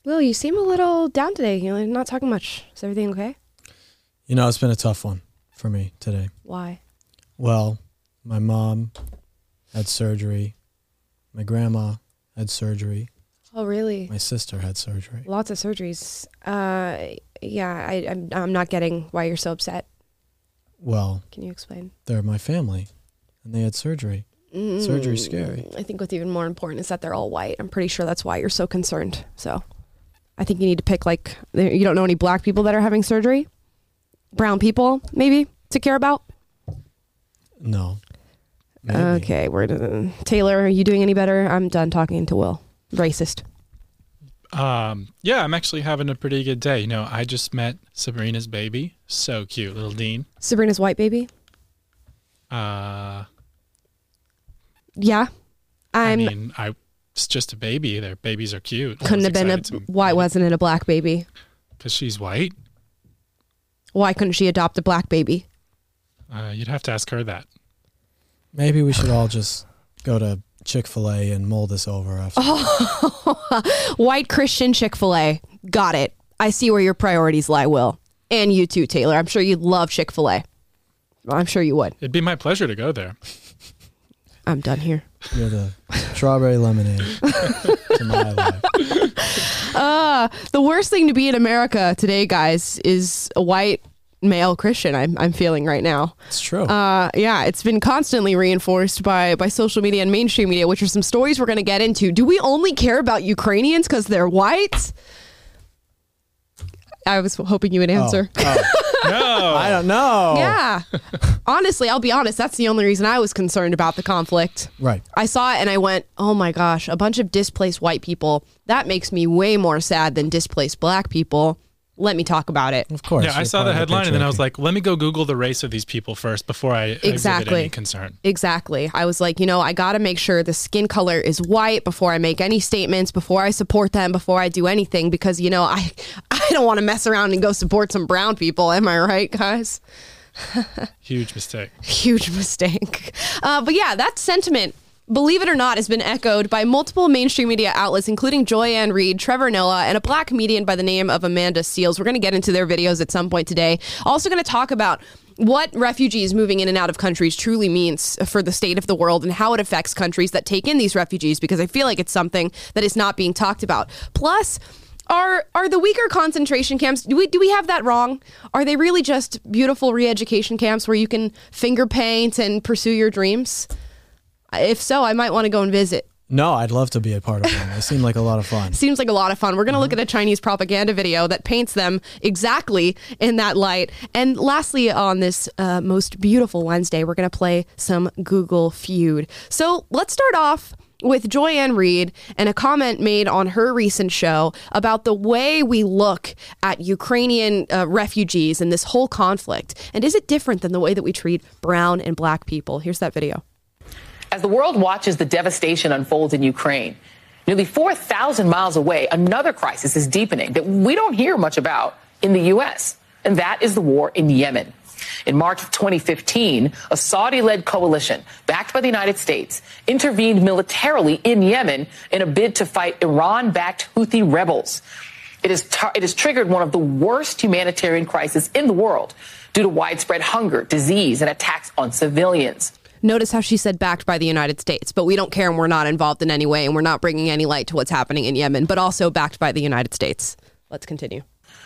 Will, you seem a little down today. You're not talking much. Is everything okay? It's been a tough one for me today. Why? Well, my mom had surgery. My grandma had surgery. Oh, really? My sister had surgery. Lots of surgeries. Yeah, I'm not getting why you're so upset. Well, can you explain? They're my family, and they had surgery. Surgery's scary. I think what's even more important is that they're all white. I'm pretty sure that's why you're so concerned. So I think you need to pick, you don't know any black people that are having surgery? Brown people, maybe, to care about? No. Maybe. Okay, Taylor, are you doing any better? I'm done talking to Will. Racist. Yeah, I'm actually having a pretty good day. I just met Sabrina's baby. So cute, little Dean. Sabrina's white baby? Yeah. It's just a baby. Their babies are cute. Couldn't have been why wasn't it a black baby? Because she's white. Why couldn't she adopt a black baby? You'd have to ask her that. Maybe we should all just go to Chick-fil-A and mull this over after. Oh, white Christian Chick-fil-A. Got it. I see where your priorities lie, Will. And you too, Taylor. I'm sure you'd love Chick-fil-A. I'm sure you would. It'd be my pleasure to go there. I'm done here. You're the strawberry lemonade to my life. The worst thing to be in America today, guys, is a white male Christian. I'm feeling right now. It's true. Yeah, it's been constantly reinforced by social media and mainstream media, which are some stories we're going to get into. Do we only care about Ukrainians because they're white? I was hoping you would answer. No. I don't know. Yeah. Honestly, I'll be honest. That's the only reason I was concerned about the conflict. Right. I saw it and I went, oh my gosh, a bunch of displaced white people. That makes me way more sad than displaced black people. Let me talk about it. Of course. Yeah, I saw the headline and then I was like, let me go Google the race of these people first before I exhibit any concern. Exactly. I was like, I got to make sure the skin color is white before I make any statements, before I support them, before I do anything, because, I don't want to mess around and go support some brown people. Am I right, guys? Huge mistake. Huge mistake. But yeah, that sentiment, believe it or not, has been echoed by multiple mainstream media outlets, including Joy-Ann Reid, Trevor Noah, and a black comedian by the name of Amanda Seales. We're going to get into their videos at some point today. Also going to talk about what refugees moving in and out of countries truly means for the state of the world and how it affects countries that take in these refugees, because I feel like it's something that is not being talked about. Plus, are the weaker concentration camps, do we have that wrong? Are they really just beautiful re-education camps where you can finger paint and pursue your dreams? If so, I might want to go and visit. No, I'd love to be a part of one. They seem like a lot of fun. Seems like a lot of fun. We're going to look at a Chinese propaganda video that paints them exactly in that light. And lastly, on this most beautiful Wednesday, we're going to play some Google Feud. So let's start off with Joy-Ann Reid and a comment made on her recent show about the way we look at Ukrainian refugees and this whole conflict. And is it different than the way that we treat brown and black people? Here's that video. As the world watches the devastation unfold in Ukraine, nearly 4,000 miles away, another crisis is deepening that we don't hear much about in the U.S., and that is the war in Yemen. In March of 2015, a Saudi-led coalition backed by the United States intervened militarily in Yemen in a bid to fight Iran-backed Houthi rebels. It has triggered one of the worst humanitarian crises in the world due to widespread hunger, disease, and attacks on civilians. Notice how she said backed by the United States, but we don't care and we're not involved in any way and we're not bringing any light to what's happening in Yemen, but also backed by the United States. Let's continue.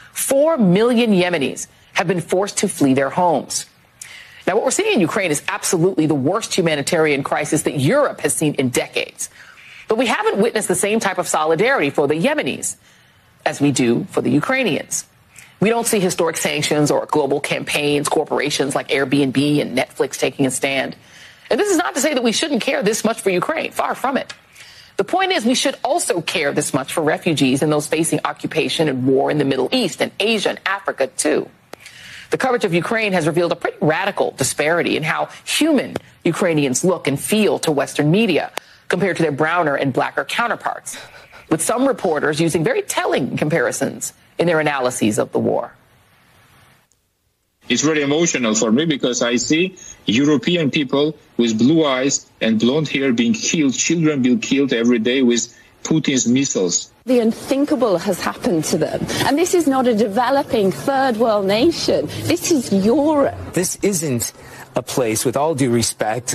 4 million Yemenis have been forced to flee their homes. Now, what we're seeing in Ukraine is absolutely the worst humanitarian crisis that Europe has seen in decades. But we haven't witnessed the same type of solidarity for the Yemenis as we do for the Ukrainians. We don't see historic sanctions or global campaigns, corporations like Airbnb and Netflix taking a stand. And this is not to say that we shouldn't care this much for Ukraine. Far from it. The point is we should also care this much for refugees and those facing occupation and war in the Middle East and Asia and Africa, too. The coverage of Ukraine has revealed a pretty radical disparity in how human Ukrainians look and feel to Western media compared to their browner and blacker counterparts, with some reporters using very telling comparisons in their analyses of the war. It's very emotional for me because I see European people with blue eyes and blonde hair being killed, children being killed every day with Putin's missiles. The unthinkable has happened to them. And this is not a developing third world nation. This is Europe. This isn't a place, with all due respect,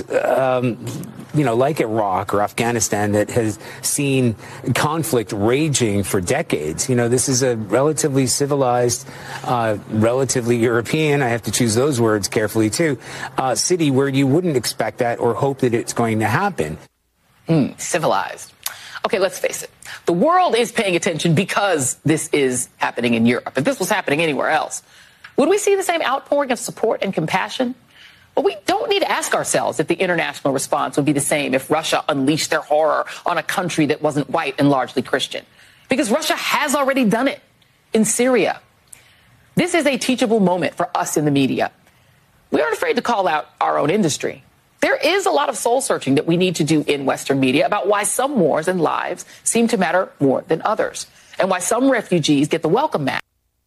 like Iraq or Afghanistan, that has seen conflict raging for decades. This is a relatively civilized, relatively European, I have to choose those words carefully too, city where you wouldn't expect that or hope that it's going to happen. Civilized. Okay, let's face it. The world is paying attention because this is happening in Europe. If this was happening anywhere else, would we see the same outpouring of support and compassion? Well, we don't need to ask ourselves if the international response would be the same if Russia unleashed their horror on a country that wasn't white and largely Christian. Because Russia has already done it in Syria. This is a teachable moment for us in the media. We aren't afraid to call out our own industry. There is a lot of soul searching that we need to do in Western media about why some wars and lives seem to matter more than others, and why some refugees get the welcome mat.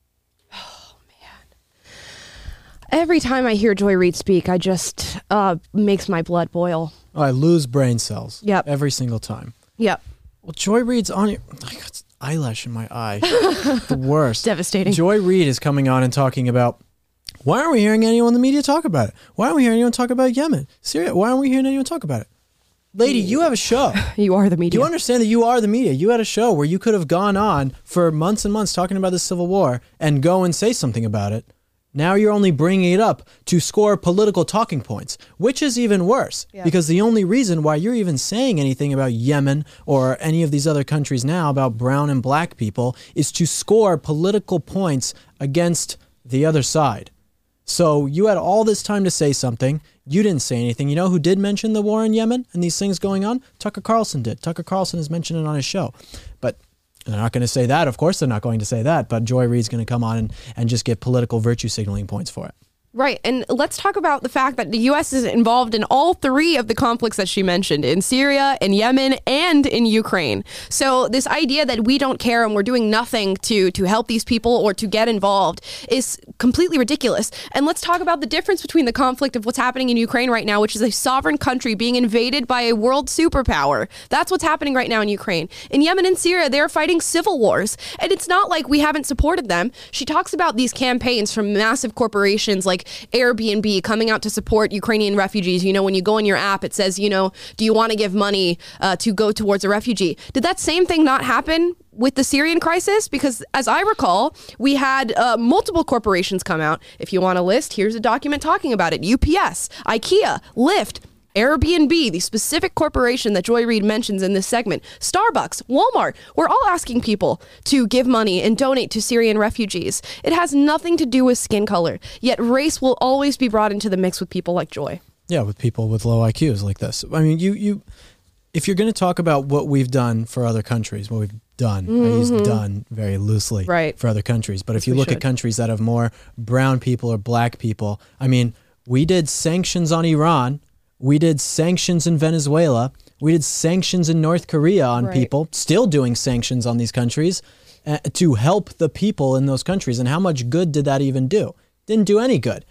Oh, man. Every time I hear Joy Reid speak, I just makes my blood boil. Oh, I lose brain cells. Yep. Every single time. Yep. Well, Joy Reid's on your... I got eyelash in my eye. The worst. Devastating. Joy Reid is coming on and talking about, why aren't we hearing anyone in the media talk about it? Why aren't we hearing anyone talk about Yemen? Syria, why aren't we hearing anyone talk about it? Lady, you have a show. You are the media. Do you understand that you are the media? You had a show where you could have gone on for months and months talking about the Civil War and go and say something about it. Now you're only bringing it up to score political talking points, which is even worse. Yeah. Because the only reason why you're even saying anything about Yemen or any of these other countries now about brown and black people is to score political points against the other side. So you had all this time to say something. You didn't say anything. You know who did mention the war in Yemen and these things going on? Tucker Carlson did. Tucker Carlson has mentioned it on his show. But they're not going to say that. Of course they're not going to say that. But Joy Reid's going to come on and just get political virtue signaling points for it. Right. And let's talk about the fact that the U.S. is involved in all three of the conflicts that she mentioned, in Syria, in Yemen, and in Ukraine. So this idea that we don't care and we're doing nothing to help these people or to get involved is completely ridiculous. And let's talk about the difference between the conflict of what's happening in Ukraine right now, which is a sovereign country being invaded by a world superpower. That's what's happening right now in Ukraine. In Yemen and Syria, they're fighting civil wars. And it's not like we haven't supported them. She talks about these campaigns from massive corporations like Airbnb coming out to support Ukrainian refugees. You know, when you go on your app, it says, do you want to give money to go towards a refugee? Did that same thing not happen with the Syrian crisis? Because as I recall, we had multiple corporations come out. If you want a list, here's a document talking about it. UPS, IKEA, Lyft, Airbnb, the specific corporation that Joy Reid mentions in this segment, Starbucks, Walmart, we're all asking people to give money and donate to Syrian refugees. It has nothing to do with skin color, yet race will always be brought into the mix with people like Joy. Yeah, with people with low IQs like this. I mean, you if you're going to talk about what we've done for other countries, what we've done, I use done very loosely for other countries, but if you look at countries that have more brown people or black people, I mean, we did sanctions on Iran. We did sanctions in Venezuela. We did sanctions in North Korea on people, still doing sanctions on these countries to help the people in those countries. And how much good did that even do? Didn't do any good.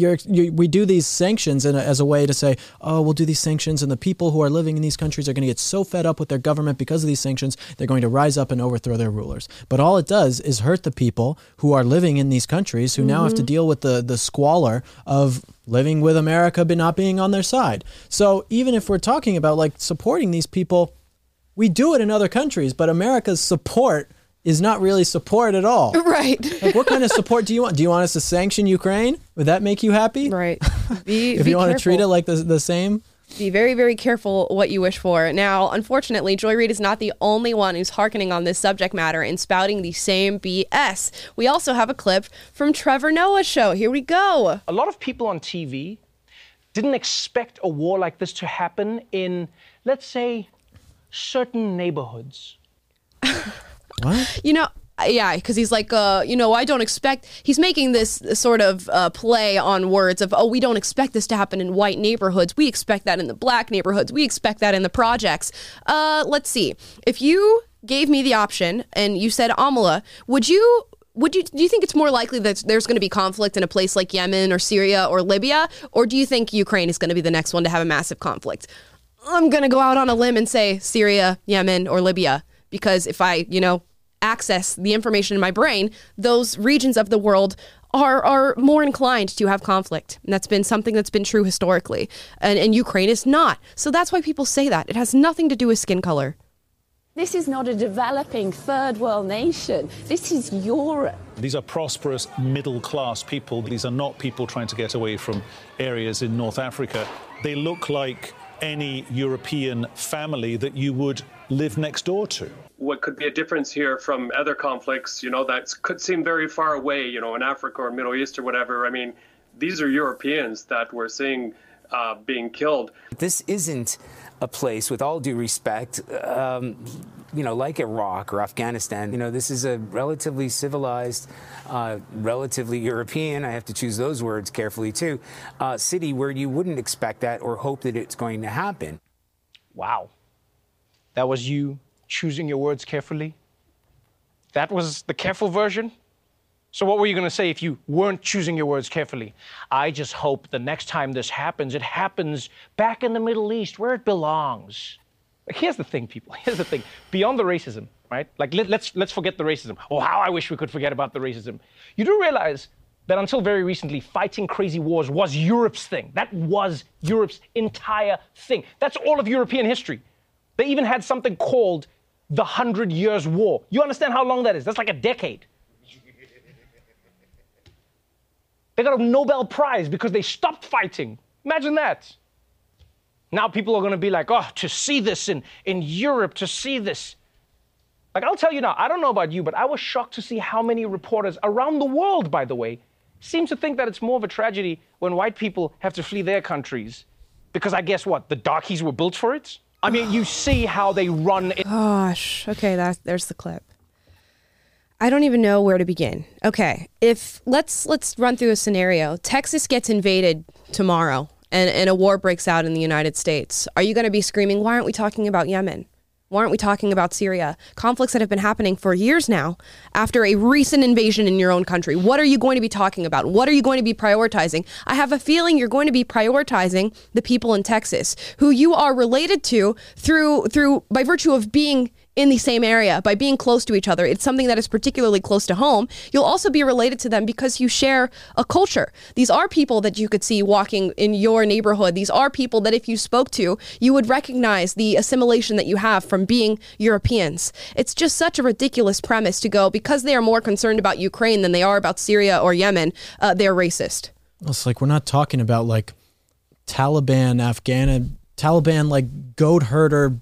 We do these sanctions as a way to say, oh, we'll do these sanctions and the people who are living in these countries are going to get so fed up with their government because of these sanctions, they're going to rise up and overthrow their rulers. But all it does is hurt the people who are living in these countries who now have to deal with the squalor of living with America but not being on their side. So even if we're talking about like supporting these people, we do it in other countries, but America's support is not really support at all. Right. Like, what kind of support do you want? Do you want us to sanction Ukraine? Would that make you happy? Right. If you want to treat it like the same? Be very, very careful what you wish for. Now, unfortunately, Joy Reid is not the only one who's hearkening on this subject matter and spouting the same BS. We also have a clip from Trevor Noah's show. Here we go. A lot of people on TV didn't expect a war like this to happen in, let's say, certain neighborhoods. What? Yeah, because he's like, I don't expect... He's making this sort of play on words of, we don't expect this to happen in white neighborhoods. We expect that in the black neighborhoods. We expect that in the projects. Let's see. If you gave me the option and you said, Amala, do you think it's more likely that there's going to be conflict in a place like Yemen or Syria or Libya? Or do you think Ukraine is going to be the next one to have a massive conflict? I'm going to go out on a limb and say Syria, Yemen, or Libya. because if I, access the information in my brain, those regions of the world are more inclined to have conflict. And that's been something that's been true historically. And Ukraine is not. So that's why people say that. It has nothing to do with skin color. This is not a developing third world nation. This is Europe. These are prosperous middle-class people. These are not people trying to get away from areas in North Africa. They look like any European family that you would live next door to. What could be a difference here from other conflicts, that could seem very far away, in Africa or Middle East or whatever. I mean, these are Europeans that we're seeing being killed. This isn't a place, with all due respect, like Iraq or Afghanistan. This is a relatively civilized, relatively European, I have to choose those words carefully too, city where you wouldn't expect that or hope that it's going to happen. Wow. That was you choosing your words carefully? That was the careful version? So what were you going to say if you weren't choosing your words carefully? I just hope the next time this happens, it happens back in the Middle East where it belongs. Here's the thing, people. Here's the thing. Beyond the racism, right? Let's forget the racism. Oh, how I wish we could forget about the racism. You do realize that until very recently, fighting crazy wars was Europe's thing. That was Europe's entire thing. That's all of European history. They even had something called the 100 Years' War. You understand how long that is? That's like a decade. They got a Nobel Prize because they stopped fighting. Imagine that. Now people are going to be like, oh, to see this in Europe, to see this. Like, I'll tell you now, I don't know about you, but I was shocked to see how many reporters around the world, by the way, seem to think that it's more of a tragedy when white people have to flee their countries. Because I guess what? The darkies were built for it? I mean, you see how they run. Gosh. Okay, there's the clip. I don't even know where to begin. Okay, let's run through a scenario. Texas gets invaded tomorrow and a war breaks out in the United States. Are you going to be screaming, why aren't we talking about Yemen? Why aren't we talking about Syria? Conflicts that have been happening for years now after a recent invasion in your own country. What are you going to be talking about? What are you going to be prioritizing? I have a feeling you're going to be prioritizing the people in Texas who you are related to through by virtue of being in the same area, by being close to each other. It's something that is particularly close to home. You'll also be related to them because you share a culture. These are people that you could see walking in your neighborhood. These are people that if you spoke to, you would recognize the assimilation that you have from being Europeans. It's just such a ridiculous premise to go, because they are more concerned about Ukraine than they are about Syria or Yemen, they're racist. It's like, we're not talking about like Taliban like goat herder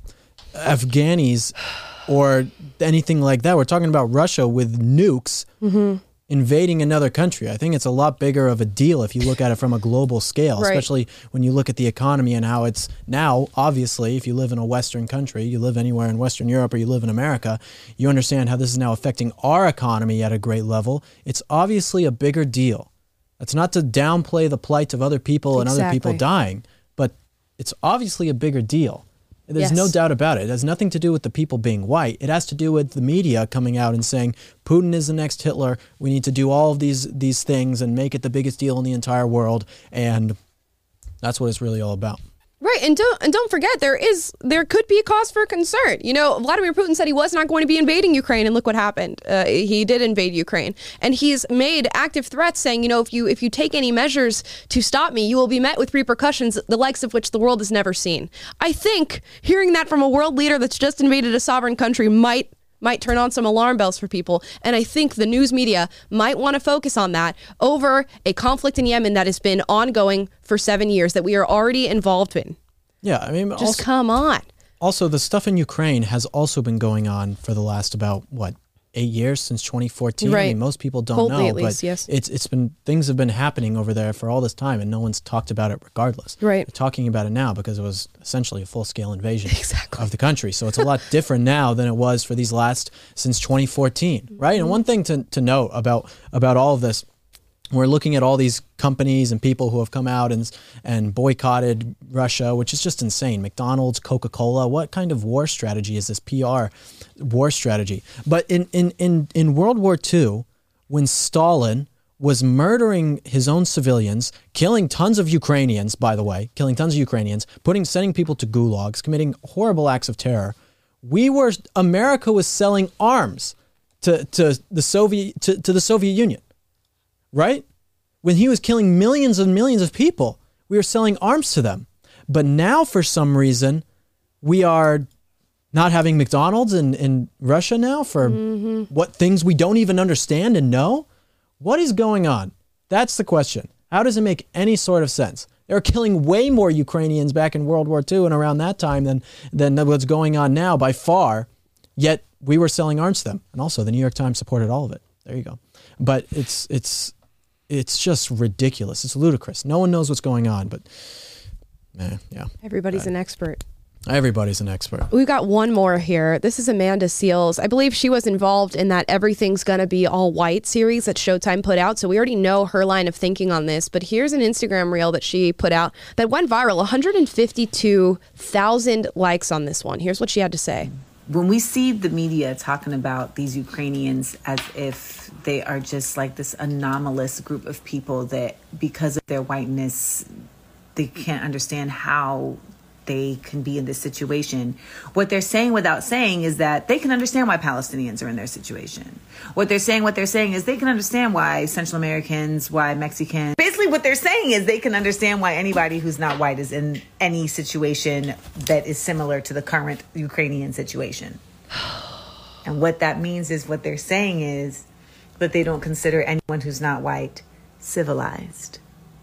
Afghanis or anything like that. We're talking about Russia with nukes invading another country. I think it's a lot bigger of a deal if you look at it from a global scale, right. Especially when you look at the economy and how it's now, obviously, if you live in a Western country, you live anywhere in Western Europe or you live in America, you understand how this is now affecting our economy at a great level. It's obviously a bigger deal. That's not to downplay the plight of other people and other people dying, but it's obviously a bigger deal. There's no doubt about it. It has nothing to do with the people being white. It has to do with the media coming out and saying, Putin is the next Hitler. We need to do all of these things and make it the biggest deal in the entire world. And that's what it's really all about. Right, and don't forget, there could be a cause for concern. Vladimir Putin said he was not going to be invading Ukraine, and look what happened. He did invade Ukraine, and he's made active threats saying, if you take any measures to stop me, you will be met with repercussions the likes of which the world has never seen. I think hearing that from a world leader that's just invaded a sovereign country might turn on some alarm bells for people. And I think the news media might want to focus on that over a conflict in Yemen that has been ongoing for 7 years, that we are already involved in. Yeah, I mean, just come on. Also, the stuff in Ukraine has also been going on for the last about, 8 years, since 2014. Right. I mean, most people don't know, at least, but yes. things have been happening over there for all this time, and no one's talked about it regardless. Right. They're talking about it now because it was essentially a full-scale invasion of the country. So it's a lot different now than it was for these since 2014, right? And one thing to note about all of this, we're looking at all these companies and people who have come out and boycotted Russia, which is just insane. McDonald's, Coca-Cola, what kind of war strategy is this? PR war strategy. But in World War II, when Stalin was murdering his own civilians, killing tons of Ukrainians, by the way, sending people to gulags, committing horrible acts of terror, America was selling arms to the Soviet Union, right? When he was killing millions and millions of people, we were selling arms to them. But now, for some reason, we are not having McDonald's in Russia now for what things we don't even understand and know. What is going on? That's the question. How does it make any sort of sense? They were killing way more Ukrainians back in World War II and around that time than what's going on now by far, yet we were selling arms to them. And also, the New York Times supported all of it. There you go. But it's just ridiculous. It's ludicrous. No one knows what's going on, but yeah. Everybody's an expert. Everybody's an expert. We've got one more here. This is Amanda Seales. I believe she was involved in that Everything's Gonna Be All White series that Showtime put out. So we already know her line of thinking on this. But here's an Instagram reel that she put out that went viral. 152,000 likes on this one. Here's what she had to say. When we see the media talking about these Ukrainians as if they are just like this anomalous group of people that because of their whiteness, they can't understand how they can be in this situation. What they're saying without saying is that they can understand why Palestinians are in their situation. What they're saying is they can understand why Central Americans, why Mexicans. Basically what they're saying is they can understand why anybody who's not white is in any situation that is similar to the current Ukrainian situation. And what that means is what they're saying is that they don't consider anyone who's not white civilized.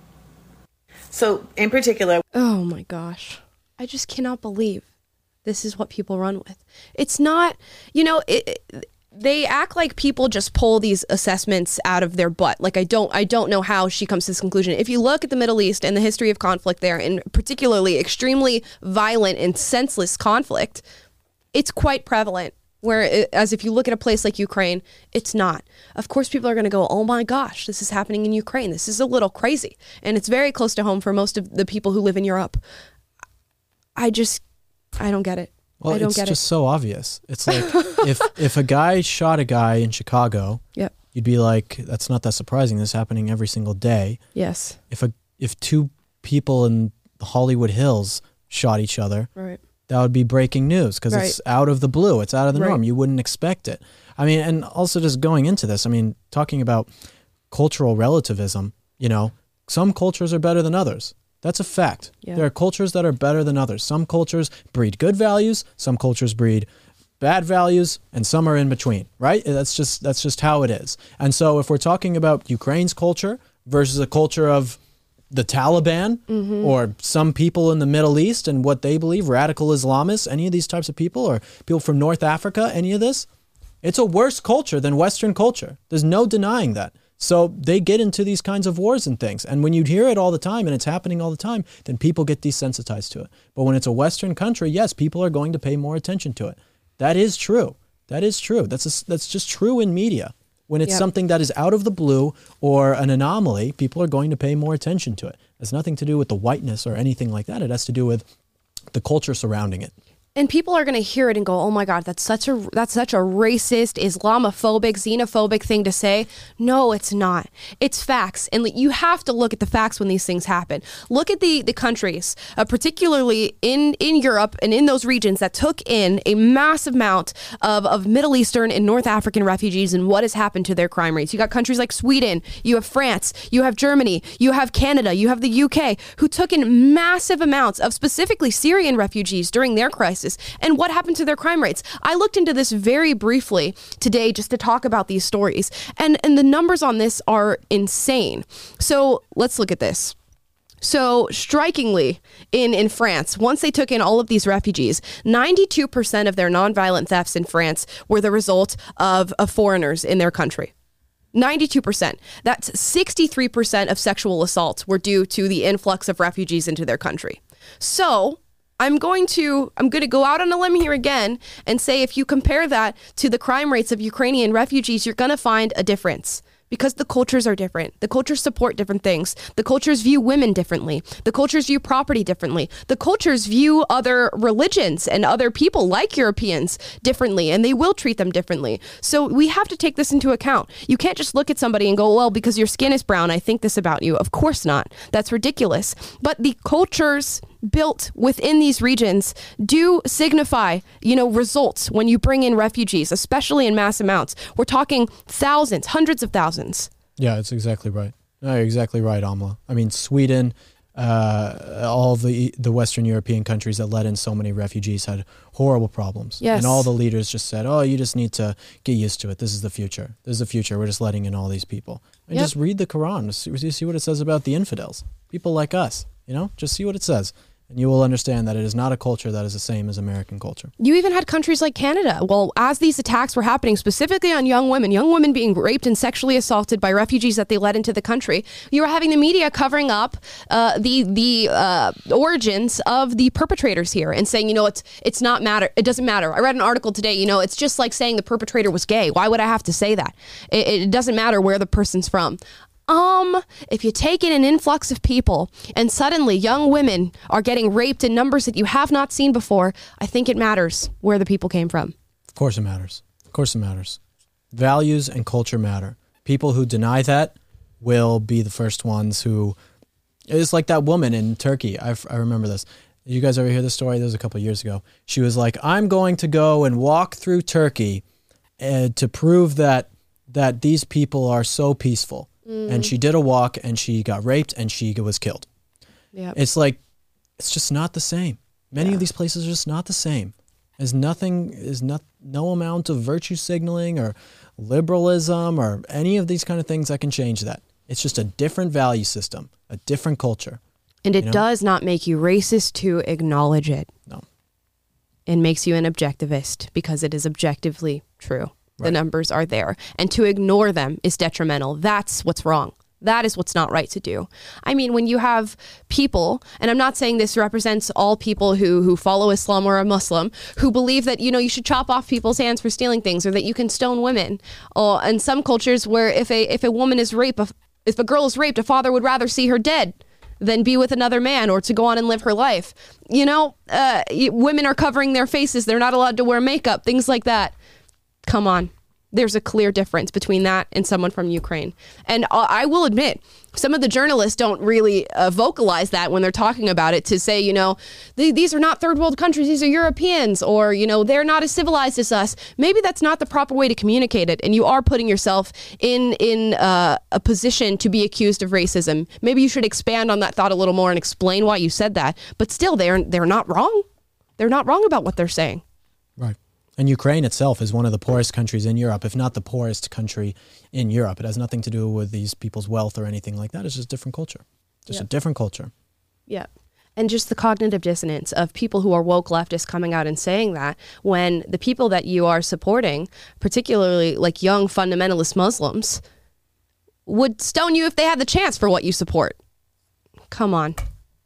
So in particular... Oh my gosh. I just cannot believe this is what people run with. It's not, they act like people just pull these assessments out of their butt. Like, I don't know how she comes to this conclusion. If you look at the Middle East and the history of conflict there, and particularly extremely violent and senseless conflict, it's quite prevalent. Whereas if you look at a place like Ukraine, it's not. Of course, people are going to go, oh my gosh, this is happening in Ukraine. This is a little crazy. And it's very close to home for most of the people who live in Europe. I don't get it. Well, it's just so obvious. It's like if a guy shot a guy in Chicago, you'd be like, that's not that surprising. This is happening every single day. Yes. If two people in the Hollywood Hills shot each other, right, that would be breaking news because it's out of the blue. It's out of the norm. You wouldn't expect it. I mean, and also just going into this, I mean, talking about cultural relativism, some cultures are better than others. That's a fact. Yeah. There are cultures that are better than others. Some cultures breed good values, some cultures breed bad values, and some are in between, right? That's just how it is. And so if we're talking about Ukraine's culture versus a culture of the Taliban or some people in the Middle East and what they believe, radical Islamists, any of these types of people, or people from North Africa, any of this, it's a worse culture than Western culture. There's no denying that. So they get into these kinds of wars and things. And when you hear it all the time and it's happening all the time, then people get desensitized to it. But when it's a Western country, yes, people are going to pay more attention to it. That is true. That is true. That's just true in media. When it's something that is out of the blue or an anomaly, people are going to pay more attention to it. It has nothing to do with the whiteness or anything like that. It has to do with the culture surrounding it. And people are going to hear it and go, oh my God, that's such a racist, Islamophobic, xenophobic thing to say. No, it's not. It's facts. And you have to look at the facts when these things happen. Look at the countries, particularly in Europe and in those regions that took in a massive amount of Middle Eastern and North African refugees and what has happened to their crime rates. You got countries like Sweden, you have France, you have Germany, you have Canada, you have the UK, who took in massive amounts of specifically Syrian refugees during their crisis. And what happened to their crime rates? I looked into this very briefly today just to talk about these stories. And the numbers on this are insane. So let's look at this. So strikingly, in France, once they took in all of these refugees, 92% of their nonviolent thefts in France were the result of foreigners in thetheir country. 92%. That's 63% of sexual assaults were due to the influx of refugees into their country. So I'm going to go out on a limb here again and say if you compare that to the crime rates of Ukrainian refugees, you're going to find a difference. Because the cultures are different. The cultures support different things. The cultures view women differently. The cultures view property differently. The cultures view other religions and other people like Europeans differently, and they will treat them differently. So we have to take this into account. You can't just look at somebody and go, well, because your skin is brown, I think this about you. Of course not. That's ridiculous. But the cultures built within these regions do signify, results when you bring in refugees, especially in mass amounts. We're talking thousands, hundreds of thousands. Yeah, it's exactly right. No, you're exactly right, Amla. I mean, Sweden, all the Western European countries that let in so many refugees had horrible problems. Yes. And all the leaders just said, oh, you just need to get used to it. This is the future. This is the future. We're just letting in all these people. And just read the Quran. See what it says about the infidels. People like us, just see what it says. And you will understand that it is not a culture that is the same as American culture. You even had countries like Canada. Well, as these attacks were happening, specifically on young women being raped and sexually assaulted by refugees that they let into the country, you were having the media covering up the origins of the perpetrators here and saying, it's not matter. It doesn't matter. I read an article today, it's just like saying the perpetrator was gay. Why would I have to say that? It doesn't matter where the person's from. If you take in an influx of people and suddenly young women are getting raped in numbers that you have not seen before, I think it matters where the people came from. Of course it matters. Of course it matters. Values and culture matter. People who deny that will be the first ones who... It's like that woman in Turkey. I remember this. You guys ever hear this story? This was a couple of years ago. She was like, I'm going to go and walk through Turkey to prove that these people are so peaceful. And she did a walk and she got raped and she was killed. Yep. It's like, it's just not the same. Many of these places are just not the same. No amount of virtue signaling or liberalism or any of these kind of things that can change that. It's just a different value system, a different culture. And it does not make you racist to acknowledge it. No. It makes you an objectivist because it is objectively true. Right. The numbers are there. And to ignore them is detrimental. That's what's wrong. That is what's not right to do. I mean, when you have people, and I'm not saying this represents all people who follow Islam or are Muslim, who believe that, you should chop off people's hands for stealing things or that you can stone women. Or in some cultures where if a woman is raped, if a girl is raped, a father would rather see her dead than be with another man or to go on and live her life. Women are covering their faces. They're not allowed to wear makeup, things like that. Come on. There's a clear difference between that and someone from Ukraine. And I will admit, some of the journalists don't really vocalize that when they're talking about it to say, these are not third world countries, these are Europeans, or, they're not as civilized as us. Maybe that's not the proper way to communicate it. And you are putting yourself in a position to be accused of racism. Maybe you should expand on that thought a little more and explain why you said that. But still, they're not wrong. They're not wrong about what they're saying. Right. And Ukraine itself is one of the poorest countries in Europe, if not the poorest country in Europe. It has nothing to do with these people's wealth or anything like that. It's just a different culture. A different culture. Yeah. And just the cognitive dissonance of people who are woke leftists coming out and saying that when the people that you are supporting, particularly like young fundamentalist Muslims, would stone you if they had the chance for what you support. Come on.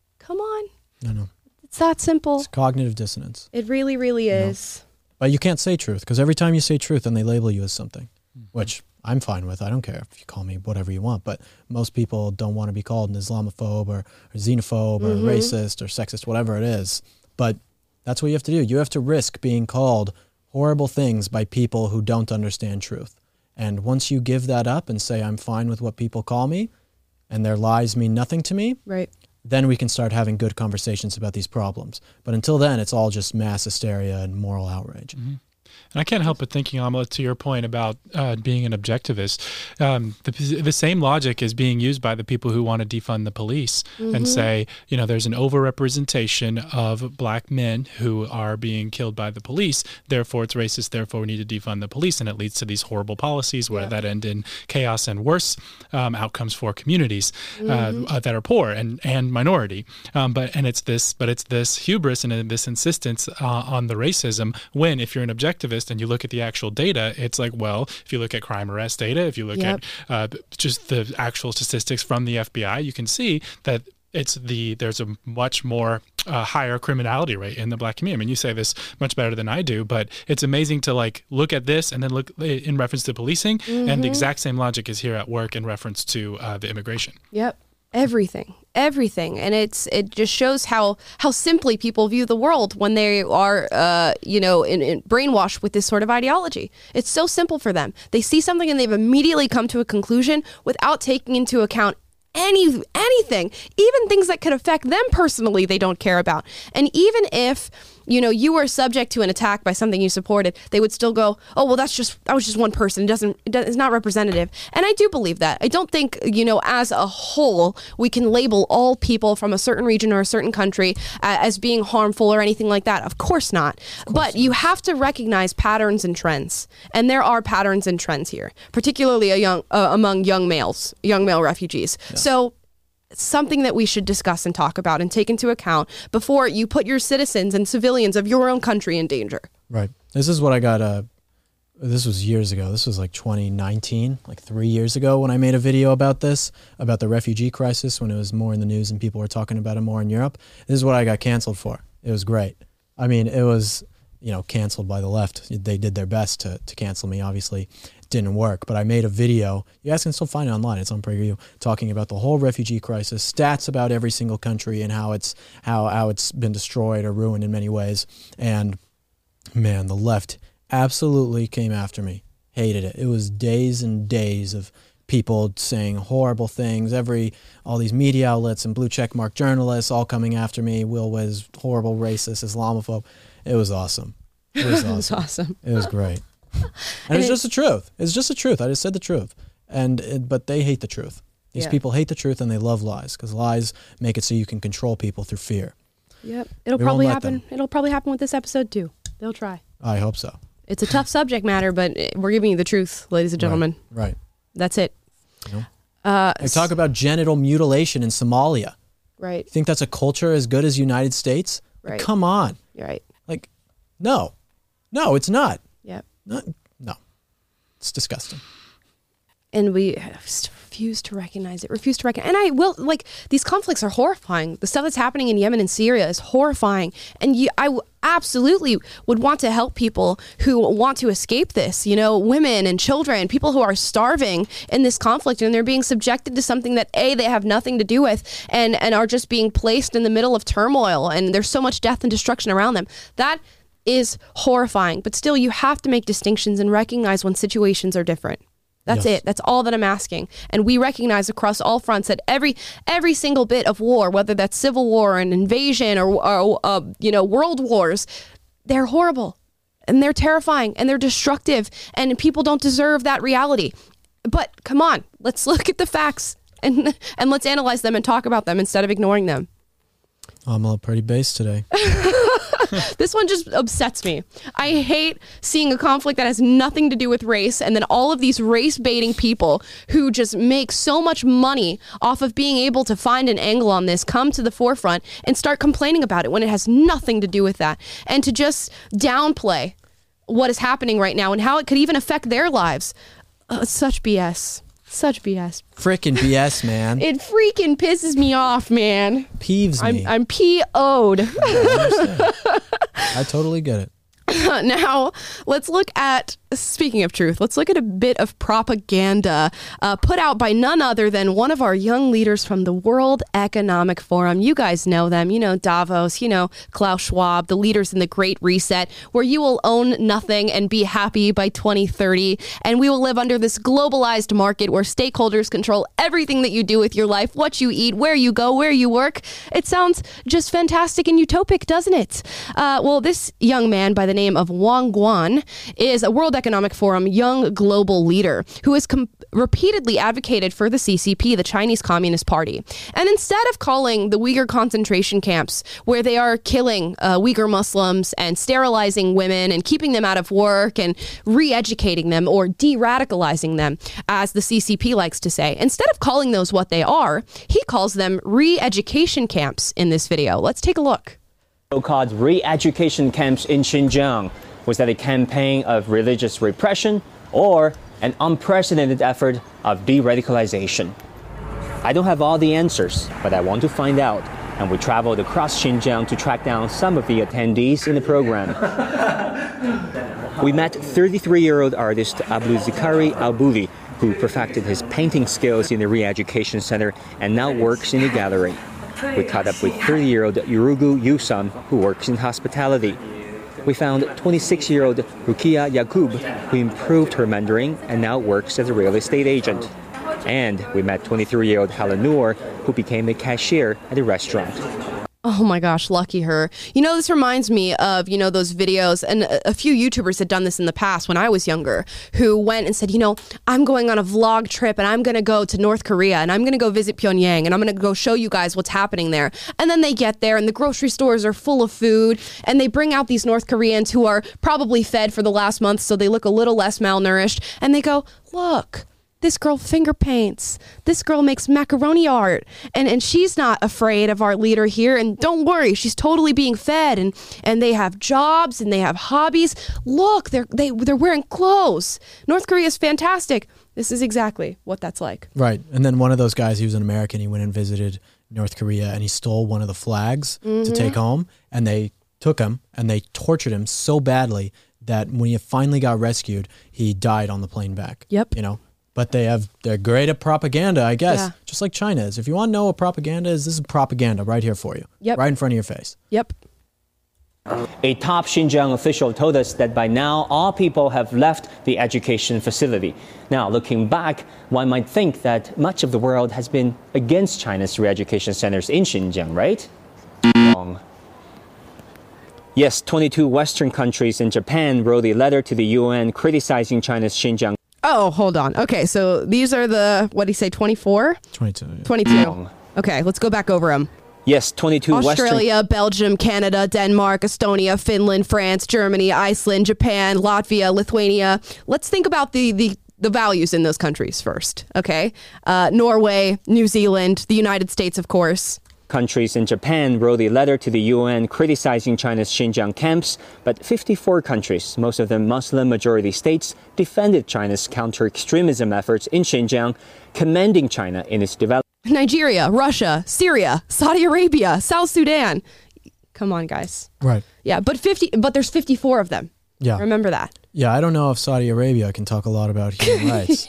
No. It's that simple. It's cognitive dissonance. It really, really is. But you can't say truth because every time you say truth, then they label you as something, which I'm fine with. I don't care if you call me whatever you want. But most people don't want to be called an Islamophobe or xenophobe or racist or sexist, whatever it is. But that's what you have to do. You have to risk being called horrible things by people who don't understand truth. And once you give that up and say, I'm fine with what people call me and their lies mean nothing to me, right, then we can start having good conversations about these problems. But until then, it's all just mass hysteria and moral outrage. Mm-hmm. And I can't help but thinking, Amla, to your point about being an objectivist, the same logic is being used by the people who want to defund the police and say, there's an overrepresentation of black men who are being killed by the police. Therefore, it's racist. Therefore, we need to defund the police. And it leads to these horrible policies that end in chaos and worse outcomes for communities that are poor and minority. But it's this hubris and this insistence on the racism when, if you're an objectivist, and you look at the actual data, it's like, well, if you look at crime arrest data, if you look at just the actual statistics from the FBI, you can see that there's a much more higher criminality rate in the black community. I mean, you say this much better than I do, but it's amazing to look at this and then look in reference to policing, and the exact same logic is here at work in reference to the immigration. Yep. Everything. And it just shows how simply people view the world when they are, in brainwashed with this sort of ideology. It's so simple for them. They see something and they've immediately come to a conclusion without taking into account anything, even things that could affect them personally, they don't care about. And even if, you know, you were subject to an attack by something you supported, they would still go, oh, well, that was just one person. It's not representative. And I do believe that. I don't think, you know, as a whole, we can label all people from a certain region or a certain country as being harmful or anything like that. Of course not. But you have to recognize patterns and trends. And there are patterns and trends here, particularly among young male refugees. Yeah. So it's something that we should discuss and talk about and take into account before you put your citizens and civilians of your own country in danger. Right. This is what I got. This was years ago. This was like 2019, like 3 years ago when I made a video about this, about the refugee crisis, when it was more in the news and people were talking about it more in Europe. This is what I got canceled for. It was great. I mean, it was, you know, canceled by the left. They did their best to cancel me, obviously. Didn't work, but I made a video. You guys can still find it online. It's on PragerU, talking about the whole refugee crisis, stats about every single country and how it's been destroyed or ruined in many ways. And man, the left absolutely came after me. Hated it. It was days and days of people saying horrible things. All these media outlets and blue check mark journalists all coming after me. Will was horrible, racist, Islamophobe. It was awesome. It was awesome. It was awesome. It was great. And it's just the truth. It's just the truth. I just said the truth. But they hate the truth. These people hate the truth and they love lies, because lies make it so you can control people through fear. Yep. It'll probably happen. It'll probably happen with this episode too. They'll try. I hope so. It's a tough subject matter, but we're giving you the truth, ladies and gentlemen. Right. That's it. You know? They talk about genital mutilation in Somalia. Right. You think that's a culture as good as United States? Right. Like, come on. You're right. Like, no, it's not. Yep. No. It's disgusting. And we refuse to recognize it. And I will, like, these conflicts are horrifying. The stuff that's happening in Yemen and Syria is horrifying. And I absolutely would want to help people who want to escape this, you know, women and children, people who are starving in this conflict, and they're being subjected to something that they have nothing to do with, and are just being placed in the middle of turmoil, and there's so much death and destruction around them. That is horrifying. But still, you have to make distinctions and recognize when situations are different. That's it. That's all that I'm asking. And we recognize across all fronts that every single bit of war, whether that's civil war or an invasion or you know, world wars, they're horrible and they're terrifying and they're destructive, and people don't deserve that reality. But come on, let's look at the facts and let's analyze them and talk about them instead of ignoring them. I'm a little pretty based today. This one just upsets me. I hate seeing a conflict that has nothing to do with race, and then all of these race-baiting people who just make so much money off of being able to find an angle on this come to the forefront and start complaining about it when it has nothing to do with that, and to just downplay what is happening right now and how it could even affect their lives. Such BS. Such BS. Frickin' BS, man. It freaking pisses me off, man. Peeves me. I'm P.O.'d. I totally get it. Now, let's look at, speaking of truth, let's look at a bit of propaganda put out by none other than one of our young leaders from the World Economic Forum. You guys know them. You know Davos, you know Klaus Schwab, the leaders in the Great Reset, where you will own nothing and be happy by 2030. And we will live under this globalized market where stakeholders control everything that you do with your life, what you eat, where you go, where you work. It sounds just fantastic and utopic, doesn't it? Well, this young man by the name of Wang Guan is a World Economic Forum young global leader who has repeatedly advocated for the CCP, the Chinese Communist Party. And instead of calling the Uyghur concentration camps, where they are killing Uyghur Muslims and sterilizing women and keeping them out of work and re-educating them or de-radicalizing them, as the CCP likes to say, instead of calling those what they are, he calls them re-education camps in this video. Let's take a look. So-called re-education camps in Xinjiang. Was that a campaign of religious repression or an unprecedented effort of de-radicalization? I don't have all the answers, but I want to find out, and we traveled across Xinjiang to track down some of the attendees in the program. We met 33-year-old artist Abdulzikari Albuli, who perfected his painting skills in the re-education center and now works in the gallery. We caught up with 30-year-old Yurugu Yusan, who works in hospitality. We found 26-year-old Rukia Yakub, who improved her Mandarin and now works as a real estate agent. And we met 23-year-old Helen Noor, who became a cashier at a restaurant. Oh my gosh, lucky her. You know, this reminds me of, those videos, and a few YouTubers had done this in the past when I was younger, who went and said, I'm going on a vlog trip and I'm going to go to North Korea and I'm going to go visit Pyongyang and I'm going to go show you guys what's happening there. And then they get there and the grocery stores are full of food and they bring out these North Koreans who are probably fed for the last month, so they look a little less malnourished, and they go, look, this girl finger paints. This girl makes macaroni art. And she's not afraid of our leader here. And don't worry, she's totally being fed. And they have jobs and they have hobbies. Look, they're wearing clothes. North Korea is fantastic. This is exactly what that's like. Right. And then one of those guys, he was an American, he went and visited North Korea and he stole one of the flags to take home. And they took him and they tortured him so badly that when he finally got rescued, he died on the plane back. Yep. But they're great at propaganda, I guess, just like China is. If you want to know what propaganda is, this is propaganda right here for you, right in front of your face. Yep. A top Xinjiang official told us that by now all people have left the education facility. Now, looking back, one might think that much of the world has been against China's re-education centers in Xinjiang, right? Wrong. Yes, 22 Western countries and Japan wrote a letter to the UN criticizing China's Xinjiang. Oh, hold on. Okay, so these are the, what did he say, 24? 22. Yeah. 22. Okay, let's go back over them. Yes, 22 Australia, Belgium, Canada, Denmark, Estonia, Finland, France, Germany, Iceland, Japan, Latvia, Lithuania. Let's think about the values in those countries first, okay? Norway, New Zealand, the United States, of course. Countries in Japan wrote a letter to the UN criticizing China's Xinjiang camps, but 54 countries, most of them Muslim-majority states, defended China's counter-extremism efforts in Xinjiang, commending China in its development. Nigeria, Russia, Syria, Saudi Arabia, South Sudan. Come on, guys. Right. Yeah, but there's 54 of them. Yeah. Remember that. Yeah, I don't know if Saudi Arabia can talk a lot about human rights.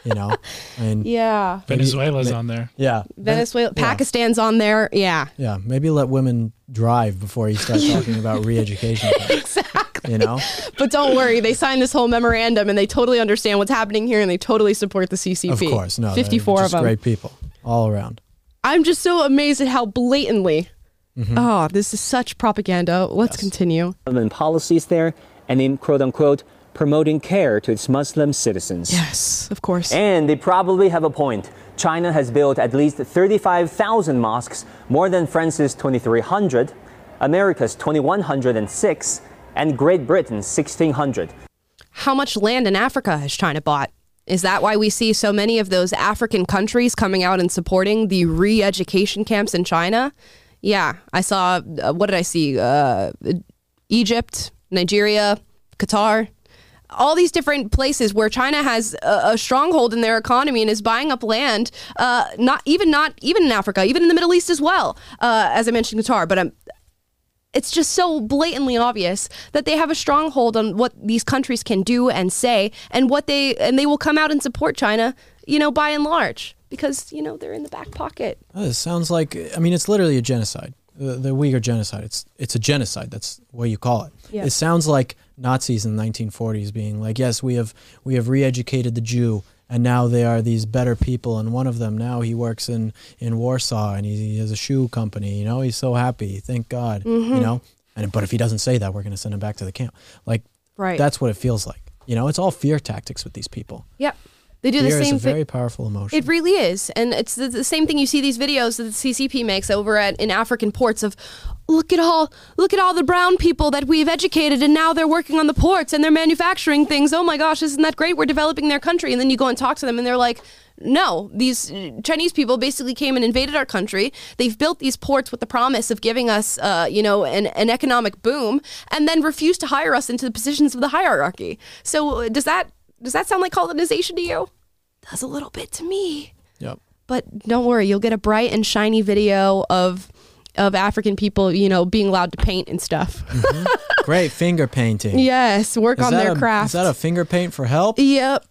Yeah. Venezuela's on there. Yeah. Venezuela, Pakistan's on there. Yeah. Yeah. Maybe let women drive before you start talking about re-education. Exactly. But don't worry, they signed this whole memorandum and they totally understand what's happening here and they totally support the CCP. Of course. No. 54 of them. Great people all around. I'm just so amazed at how blatantly. Oh, this is such propaganda. Let's continue. Policies there and in quote unquote promoting care to its Muslim citizens. Yes, of course. And they probably have a point. China has built at least 35,000 mosques, more than France's 2,300, America's 2,106, and Great Britain's 1,600. How much land in Africa has China bought? Is that why we see so many of those African countries coming out and supporting the re-education camps in China? Yeah, I saw, what did I see? Egypt, Nigeria, Qatar. All these different places where China has a stronghold in their economy and is buying up land, not even in Africa, even in the Middle East as well, as I mentioned Qatar. But it's just so blatantly obvious that they have a stronghold on what these countries can do and say, and they will come out and support China, by and large, because they're in the back pocket. It sounds like, it's literally a genocide. The Uyghur genocide. It's a genocide. That's what you call it. Yeah. It sounds like Nazis in the 1940s being like, yes, we have re-educated the Jew, and now they are these better people. And one of them now he works in Warsaw, and he has a shoe company. He's so happy. Thank God. But if he doesn't say that, we're going to send him back to the camp. Right. That's what it feels like. It's all fear tactics with these people. Yep. They do fear the same thing. It's a very powerful emotion. It really is. And it's the same thing you see these videos that the CCP makes over in African ports of, look at all the brown people that we've educated and now they're working on the ports and they're manufacturing things. Oh my gosh, isn't that great? We're developing their country. And then you go and talk to them and they're like, no, these Chinese people basically came and invaded our country. They've built these ports with the promise of giving us, an economic boom, and then refused to hire us into the positions of the hierarchy. So does that sound like colonization to you? Does a little bit to me. Yep. But don't worry, you'll get a bright and shiny video of African people, being allowed to paint and stuff. Mm-hmm. Great finger painting. Yes, work on their craft. Is that a finger paint for help? Yep.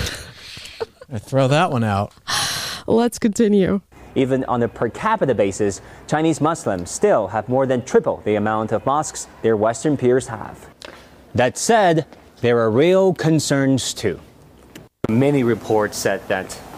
I throw that one out. Let's continue. Even on a per capita basis, Chinese Muslims still have more than triple the amount of mosques their Western peers have. That said, there are real concerns too. Many reports said that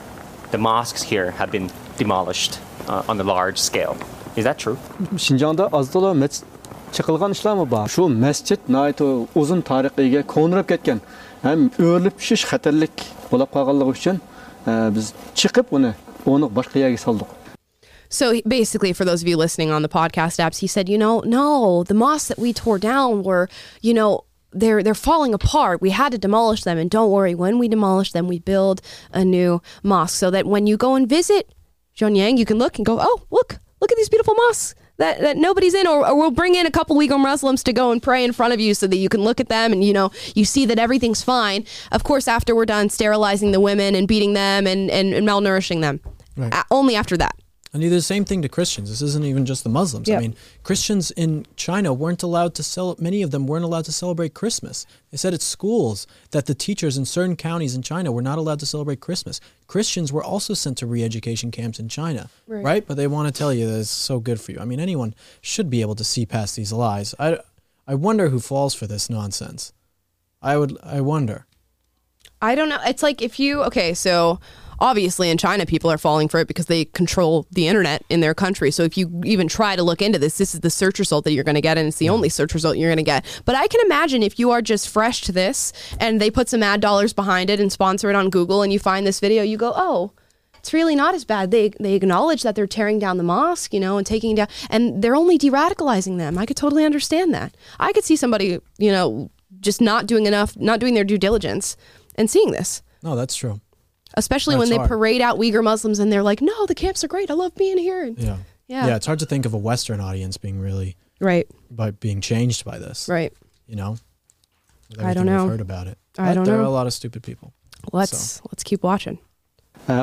the mosques here have been demolished on a large scale. Is that true? Şinjan'da azdıla mescid çıkılgan işler var. Şu mescid nayet uzun tarihiga konurab ketken. Hem öğülüp pişiş xatarlik bo'lib qolganligi uchun biz chiqib onu boshqa yerga soldik. So basically, for those of you listening on the podcast apps, he said, no, the mosques that we tore down were, they're falling apart. We had to demolish them. And don't worry, when we demolish them, we build a new mosque so that when you go and visit Pyongyang, you can look and go, oh, look at these beautiful mosques that nobody's in, or we'll bring in a couple Uyghur Muslims to go and pray in front of you so that you can look at them and, you see that everything's fine. Of course, after we're done sterilizing the women and beating them and malnourishing them. Right. Only after that. And do the same thing to Christians. This isn't even just the Muslims. Yep. I mean, Christians in China weren't allowed to many of them weren't allowed to celebrate Christmas. They said at schools that the teachers in certain counties in China were not allowed to celebrate Christmas. Christians were also sent to re-education camps in China, right? But they want to tell you that it's so good for you. I mean, anyone should be able to see past these lies. I wonder who falls for this nonsense. I wonder. I don't know. It's like so obviously in China, people are falling for it because they control the internet in their country. So if you even try to look into this is the search result that you're going to get, and it's the only search result you're going to get. But I can imagine if you are just fresh to this and they put some ad dollars behind it and sponsor it on Google and you find this video, you go, oh, it's really not as bad. They acknowledge that they're tearing down the mosque, and taking down, and they're only de-radicalizing them. I could totally understand that. I could see somebody, just not doing their due diligence and seeing this. No, that's true. Especially when they parade out Uyghur Muslims and they're like, no, the camps are great. I love being here. And, yeah. It's hard to think of a Western audience being really by being changed by this. Right. I don't know. We've heard about it. I don't know. There are a lot of stupid people. Let's keep watching. Any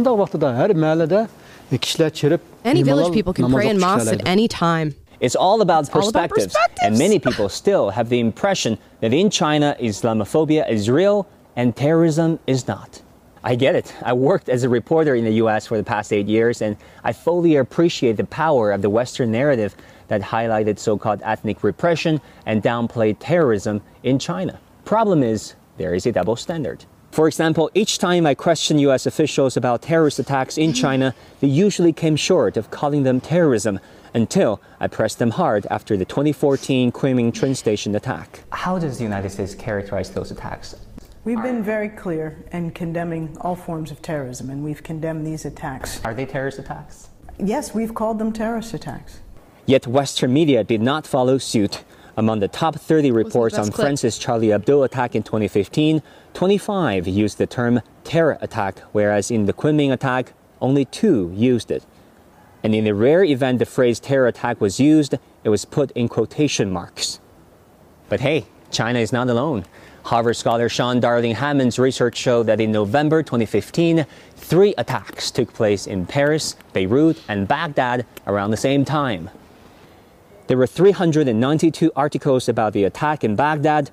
village people can pray in mosques at any time. It's all about perspectives. And many people still have the impression that in China, Islamophobia is real and terrorism is not. I get it. I worked as a reporter in the U.S. for the past 8 years, and I fully appreciate the power of the Western narrative that highlighted so-called ethnic repression and downplayed terrorism in China. Problem is, there is a double standard. For example, each time I questioned U.S. officials about terrorist attacks in China, they usually came short of calling them terrorism until I pressed them hard after the 2014 Kunming train station attack. How does the United States characterize those attacks? We've been very clear in condemning all forms of terrorism, and we've condemned these attacks. Are they terrorist attacks? Yes, we've called them terrorist attacks. Yet Western media did not follow suit. Among the top 30 reports on France's Charlie Hebdo attack in 2015, 25 used the term terror attack, whereas in the Kunming attack, only 2 used it. And in the rare event the phrase terror attack was used, it was put in quotation marks. But hey, China is not alone. Harvard scholar Sean Darling-Hammond's research showed that in November 2015, 3 attacks took place in Paris, Beirut, and Baghdad around the same time. There were 392 articles about the attack in Baghdad,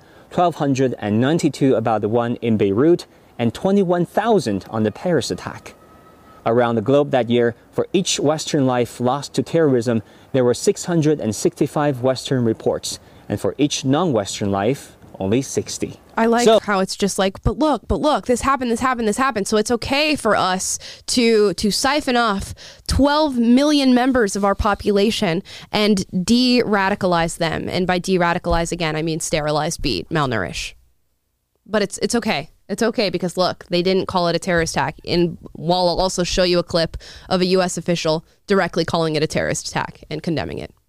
1,292 about the one in Beirut, and 21,000 on the Paris attack. Around the globe that year, for each Western life lost to terrorism, there were 665 Western reports, and for each non-Western life, only 60. I like how it's just like, but look, this happened. So it's okay for us to siphon off 12 million members of our population and de-radicalize them. And by de-radicalize, again, I mean sterilize, beat, malnourish. But it's okay. It's okay because look, they didn't call it a terrorist attack. And while I'll also show you a clip of a U.S. official directly calling it a terrorist attack and condemning it.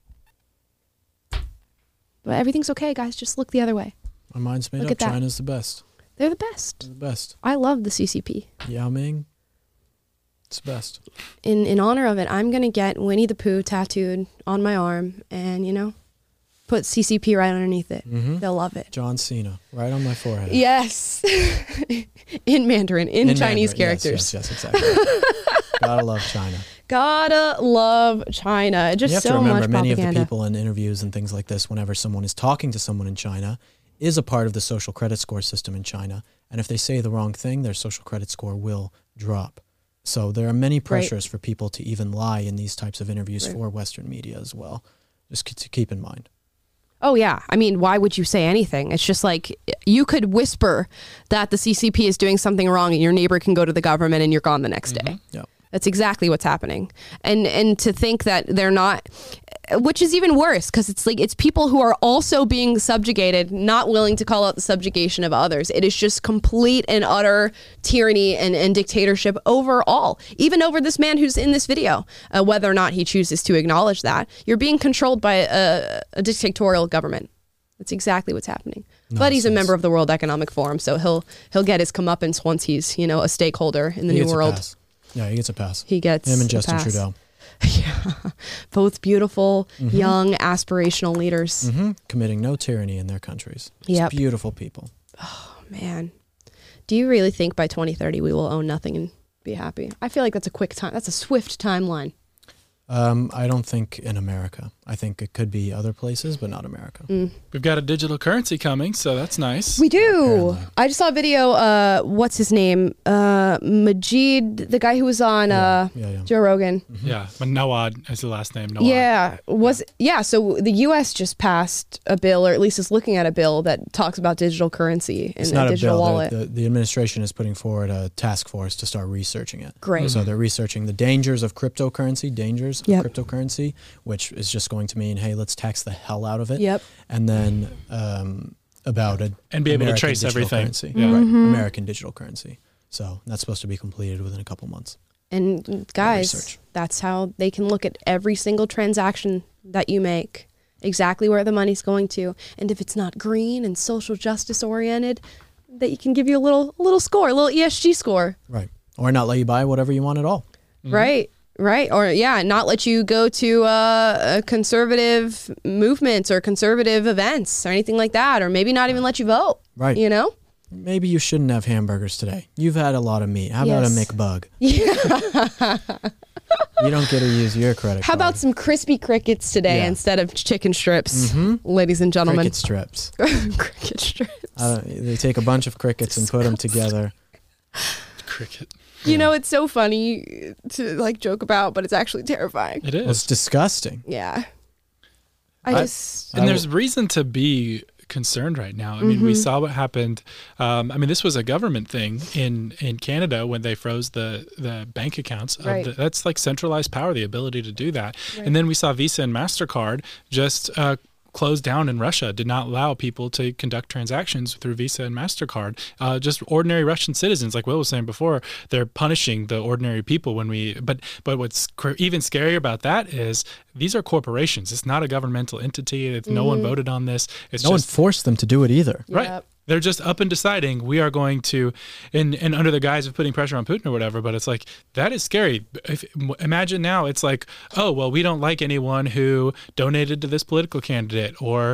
But everything's okay, guys. Just look the other way. My mind's made up. China's the best. They're the best. They're the best. I love the CCP. Yao Ming. It's the best. In honor of it, I'm going to get Winnie the Pooh tattooed on my arm and, put CCP right underneath it. Mm-hmm. They'll love it. John Cena, right on my forehead. Yes. In Mandarin, in Chinese Mandarin. Characters. Yes, exactly. Gotta love China. Gotta love China. Just you have so to remember, much many propaganda. of the people in interviews and things like this, whenever someone is talking to someone in China, is a part of the social credit score system in China. And if they say the wrong thing, their social credit score will drop. So there are many pressures for people to even lie in these types of interviews for Western media as well. Just to keep in mind. Oh, yeah. I mean, why would you say anything? It's just like you could whisper that the CCP is doing something wrong and your neighbor can go to the government and you're gone the next day. Yep. That's exactly what's happening. And to think that they're not, which is even worse, because it's like it's people who are also being subjugated, not willing to call out the subjugation of others. It is just complete and utter tyranny and dictatorship overall, even over this man who's in this video, whether or not he chooses to acknowledge that. You're being controlled by a dictatorial government. That's exactly what's happening. Nonsense. But he's a member of the World Economic Forum, so he'll get his comeuppance once he's, a stakeholder in the new world. Yeah, he gets a pass. He gets him and Justin pass. Trudeau. Yeah, both beautiful, young, aspirational leaders. Committing no tyranny in their countries. Yep. Beautiful people. Oh, man. Do you really think by 2030 we will own nothing and be happy? I feel like that's a quick time. That's a swift timeline. I don't think in America. I think it could be other places, but not America. We've got a digital currency coming, so that's nice. We do. Apparently. I just saw a video. What's his name? Majid, the guy who was on Joe Rogan. Yeah, but Nawad is the last name. Nawad. Yeah. So the U.S. just passed a bill, or at least is looking at a bill that talks about digital currency and a digital wallet. The administration is putting forward a task force to start researching it. Great. So they're researching the dangers of cryptocurrency, cryptocurrency, which is just going to mean, hey, let's tax the hell out of it. Yep. And then about it and be able to trace everything. Currency. Yeah. Right. American digital currency. So that's supposed to be completed within a couple months. And guys, that's how they can look at every single transaction that you make, exactly where the money's going to. And if it's not green and social justice oriented, that you can give you a little score, a little ESG score. Right. Or not let you buy whatever you want at all. Right. Or not let you go to conservative movements or conservative events or anything like that, or maybe not even let you vote. Right. Maybe you shouldn't have hamburgers today. You've had a lot of meat. How about a McBug? Yeah. You don't get to use your credit card. How about some crispy crickets today instead of chicken strips, ladies and gentlemen? Cricket strips. Cricket strips. They take a bunch of crickets and put them together. Cricket. It's so funny to joke about, but it's actually terrifying. It is. Well, it's disgusting. Yeah. And there's reason to be concerned right now. I mean, we saw what happened. This was a government thing in Canada when they froze the bank accounts. That's like centralized power, the ability to do that. Right. And then we saw Visa and MasterCard just closed down in Russia, did not allow people to conduct transactions through Visa and MasterCard. Just ordinary Russian citizens, like Will was saying before, they're punishing the ordinary people but what's even scarier about that is these are corporations. It's not a governmental entity. No one voted on this. No one forced them to do it either. Right. Yep. They're just up and deciding we are going to, and under the guise of putting pressure on Putin or whatever, but it's like, that is scary. Imagine now it's like, oh, well, we don't like anyone who donated to this political candidate or,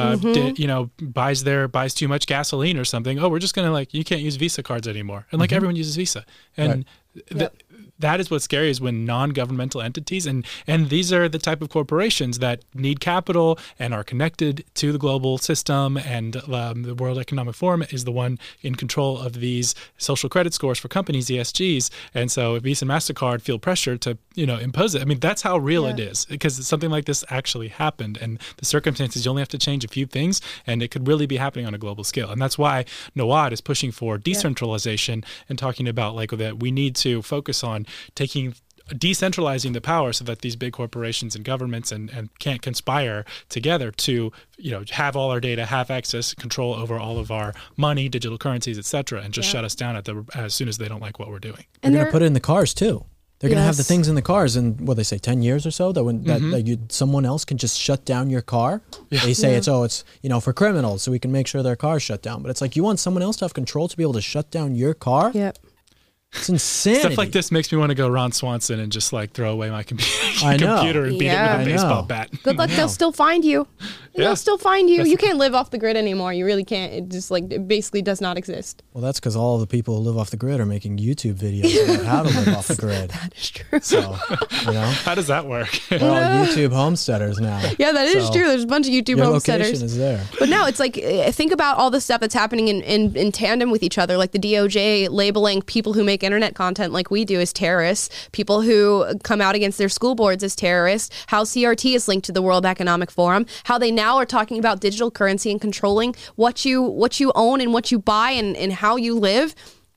buys too much gasoline or something. Oh, we're just going to you can't use Visa cards anymore. And everyone uses Visa. And that is what's scary is when non-governmental entities, and these are the type of corporations that need capital and are connected to the global system, and the World Economic Forum is the one in control of these social credit scores for companies, ESGs. And so Visa and MasterCard feel pressure to, impose it. I mean, that's how real it is, because something like this actually happened, and the circumstances, you only have to change a few things, and it could really be happening on a global scale. And that's why Nawad is pushing for decentralization and talking about that we need to focus on decentralizing the power so that these big corporations and governments and can't conspire together to have all our data, have access, control over all of our money, digital currencies, etc., and just shut us down as soon as they don't like what we're doing. And they're going to put it in the cars too. They're going to have the things in the cars in, what they say, 10 years or so, that someone else can just shut down your car. Yeah. They say it's for criminals, so we can make sure their car's shut down. But it's like, you want someone else to have control to be able to shut down your car? Yep. It's insanity. Stuff like this makes me want to go Ron Swanson and just throw away my computer and beat it with a baseball bat. Good luck. They'll still find you. They'll still find you. You can't live off the grid anymore. You really can't. It just it basically does not exist. Well, that's because all the people who live off the grid are making YouTube videos about how to live off the grid. That is true. So, how does that work? They're all YouTube homesteaders now. Yeah, that is true. There's a bunch of YouTube homesteaders. Location is there. But no, it's think about all the stuff that's happening in tandem with each other, like the DOJ labeling people who make internet content like we do as terrorists, people who come out against their school boards as terrorists, how CRT is linked to the World Economic Forum, how they now are talking about digital currency and controlling what you own and what you buy and how you live.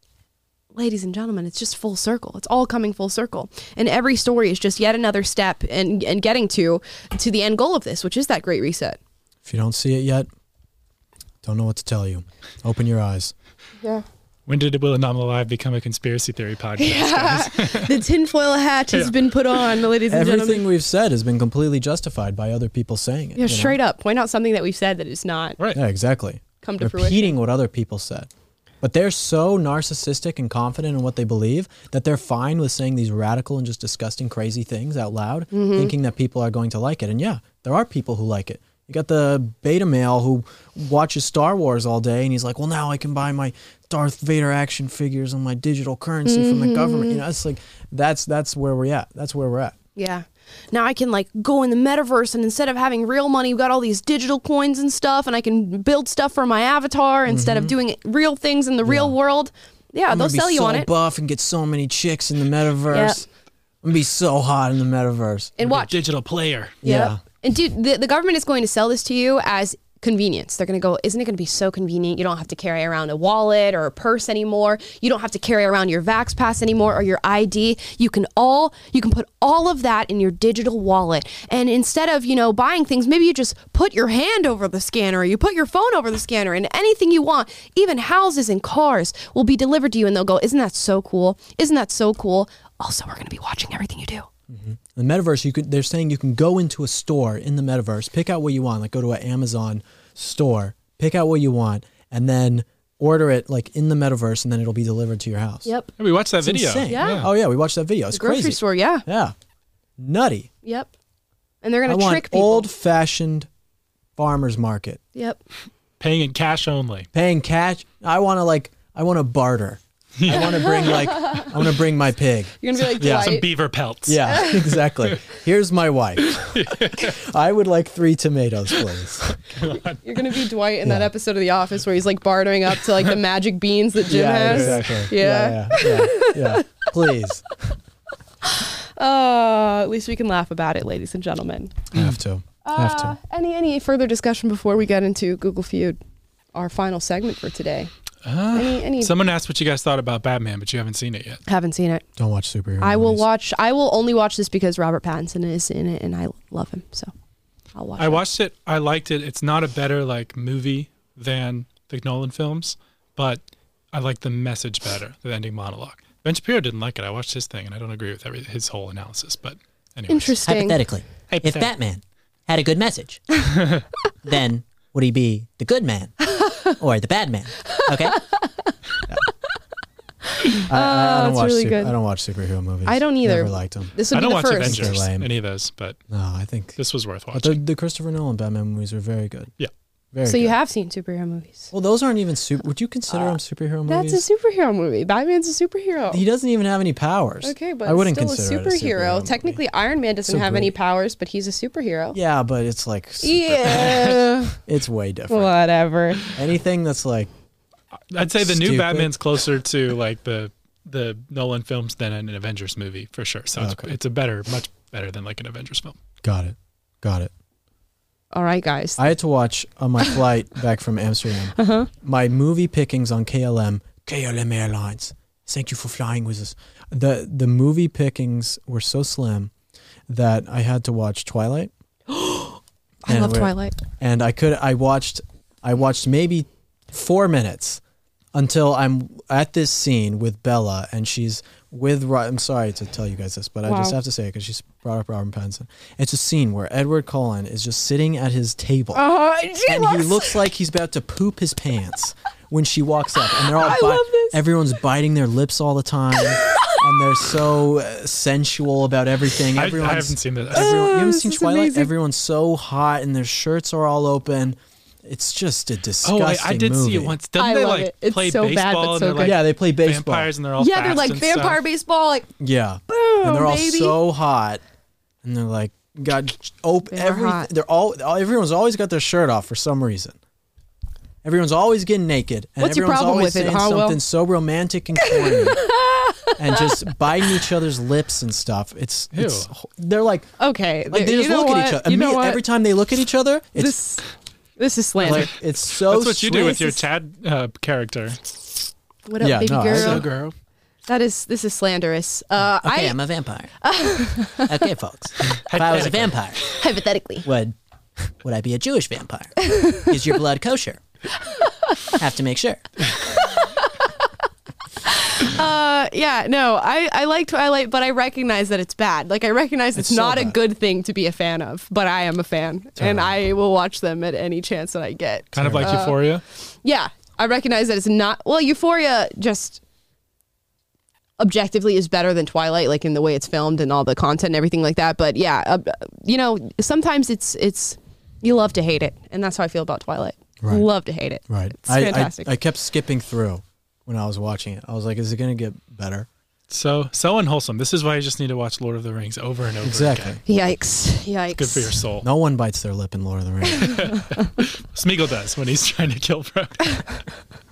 Ladies and gentlemen, it's just full circle. It's all coming full circle. And every story is just yet another step in getting to the end goal of this, which is that Great Reset. If you don't see it yet, don't know what to tell you. Open your eyes. Yeah. When did Will Anomaly Live become a conspiracy theory podcast, guys? The tinfoil hat has been put on, ladies and gentlemen. Everything we've said has been completely justified by other people saying it. Yeah, straight up. Point out something that we've said that is not. Right. Yeah, exactly. Come to Repeating fruition. what other people said. But they're so narcissistic and confident in what they believe that they're fine with saying these radical and just disgusting, crazy things out loud, thinking that people are going to like it. And yeah, there are people who like it. You got the beta male who watches Star Wars all day, and he's like, well, now I can buy my Darth Vader action figures on my digital currency from the government. You know, it's like, that's where we're at. That's where we're at. Yeah. Now I can like go in the metaverse, and instead of having real money, we've got all these digital coins and stuff, and I can build stuff for my avatar instead of doing real things in the real world. Yeah, they'll sell you on it. Buff and get so many chicks in the metaverse. Yep. I'm gonna be so hot in the metaverse. And watch. Digital player. Yeah. And dude, the government is going to sell this to you as convenience. They're going to go, isn't it going to be so convenient? You don't have to carry around a wallet or a purse anymore. You don't have to carry around your Vax Pass anymore or your ID. You can put all of that in your digital wallet. And instead of, buying things, maybe you just put your hand over the scanner, or you put your phone over the scanner, and anything you want, even houses and cars will be delivered to you. And they'll go, isn't that so cool? Isn't that so cool? Also, we're going to be watching everything you do. Mm-hmm. The metaverse, they're saying you can go into a store in the metaverse, pick out what you want, like go to an Amazon store, pick out what you want, and then order it like in the metaverse, and then it'll be delivered to your house. Yep. We watched that It's video. insane. Yeah. Oh yeah, we watched that video. It's The grocery crazy. store, yeah. Yeah. Nutty. Yep. And they're going to trick people. Old-fashioned farmer's market. Yep. Paying in cash only. Paying cash. I want to barter. I want to bring my pig. You're going to be like, Yeah. Dwight. Some beaver pelts. Yeah, exactly. Here's my wife. I would like 3 tomatoes, please. You're going to be Dwight in that episode of The Office where he's like bartering up to like the magic beans that Jim has. Exactly. Yeah. Yeah. Please. At least we can laugh about it, ladies and gentlemen. Have to. Any further discussion before we get into Google Feud, our final segment for today? Someone asked what you guys thought about Batman, but you haven't seen it yet. Haven't seen it. Don't watch superhero I will movies. I will only watch this because Robert Pattinson is in it and I love him. So I'll watch it. I watched it. I liked it. It's not a better movie than the Nolan films, but I like the message better, the ending monologue. Ben Shapiro didn't like it. I watched his thing, and I don't agree with his whole analysis. But anyway, Interesting. Hypothetically, if Batman had a good message, then would he be the good man or the bad man? Okay. I don't watch really good. I don't watch superhero movies. I don't either. Never liked them. This would I be don't the watch first. Avengers, They're lame. any of those, but No, I think this was worth but watching. the Christopher Nolan Batman movies are very good. Yeah. Very So good. you have seen superhero movies. Well, those aren't even super. Would you consider them superhero movies? That's a superhero movie. Batman's a superhero. He doesn't even have any powers. Okay, but I wouldn't still consider a it a superhero. movie. Technically, Iron Man doesn't So have any great. powers, but he's a superhero. Yeah, but it's like super, Yeah. it's way different. Whatever. Anything that's like I'd say the new stupid. Batman's closer to like the Nolan films than an Avengers movie for sure. So it's much better than like an Avengers film. Got it. All right, guys. I had to watch on my flight back from Amsterdam. My movie pickings on KLM Airlines. Thank you for flying with us. The movie pickings were so slim that I had to watch Twilight. I love Twilight. And I watched maybe 4 minutes until I'm at this scene with Bella, and she's with. I'm sorry to tell you guys this, but I just have to say it because she's brought up Robert Pattinson. It's a scene where Edward Cullen is just sitting at his table, and he looks like he's about to poop his pants when she walks up, and they're all everyone's biting their lips all the time. And they're so sensual about everything. I haven't seen that. You haven't seen Twilight? amazing. Everyone's so hot, and their shirts are all open. It's just a disgusting I did movie. see it once. Doesn't I they love like it. It's play so bad, baseball but and so they're good. like Yeah, they play baseball. vampires and they're all Yeah, fast they're like and vampire stuff. baseball. Like, Yeah, boom, and they're all baby. so hot, and they're like got They're hot. Everyone's always got their shirt off for some reason. Everyone's always getting naked. And What's your everyone's problem always with it, saying huh, Will? something so romantic and corny. And just biting each other's lips and stuff. It's they're like, okay, like they just look at each other. You know what? Every time they look at each other, it's this is slander. like, it's so That's what you do with strange. your Chad character. What up, baby girl? Hello, girl. This is slanderous. Okay, I'm a vampire. Okay, folks. If I was a vampire, hypothetically, would I be a Jewish vampire? Is your blood kosher? Have to make sure. I like Twilight, but I recognize that it's bad. Like, I recognize it's so not a bad. good thing to be a fan of, but I am a fan, and I will watch them at any chance that I get. Kind of like Euphoria? Yeah, I recognize that it's not... Well, Euphoria just objectively is better than Twilight, like in the way it's filmed and all the content and everything like that, but yeah, sometimes it's... You love to hate it, and that's how I feel about Twilight. Right. Love to hate it. Right. It's fantastic. I kept skipping through when I was watching it. I was like, is it going to get better? So unwholesome. This is why you just need to watch Lord of the Rings over and over Exactly. again. Yikes. Good for your soul. No one bites their lip in Lord of the Rings. Smeagol does when he's trying to kill Frodo.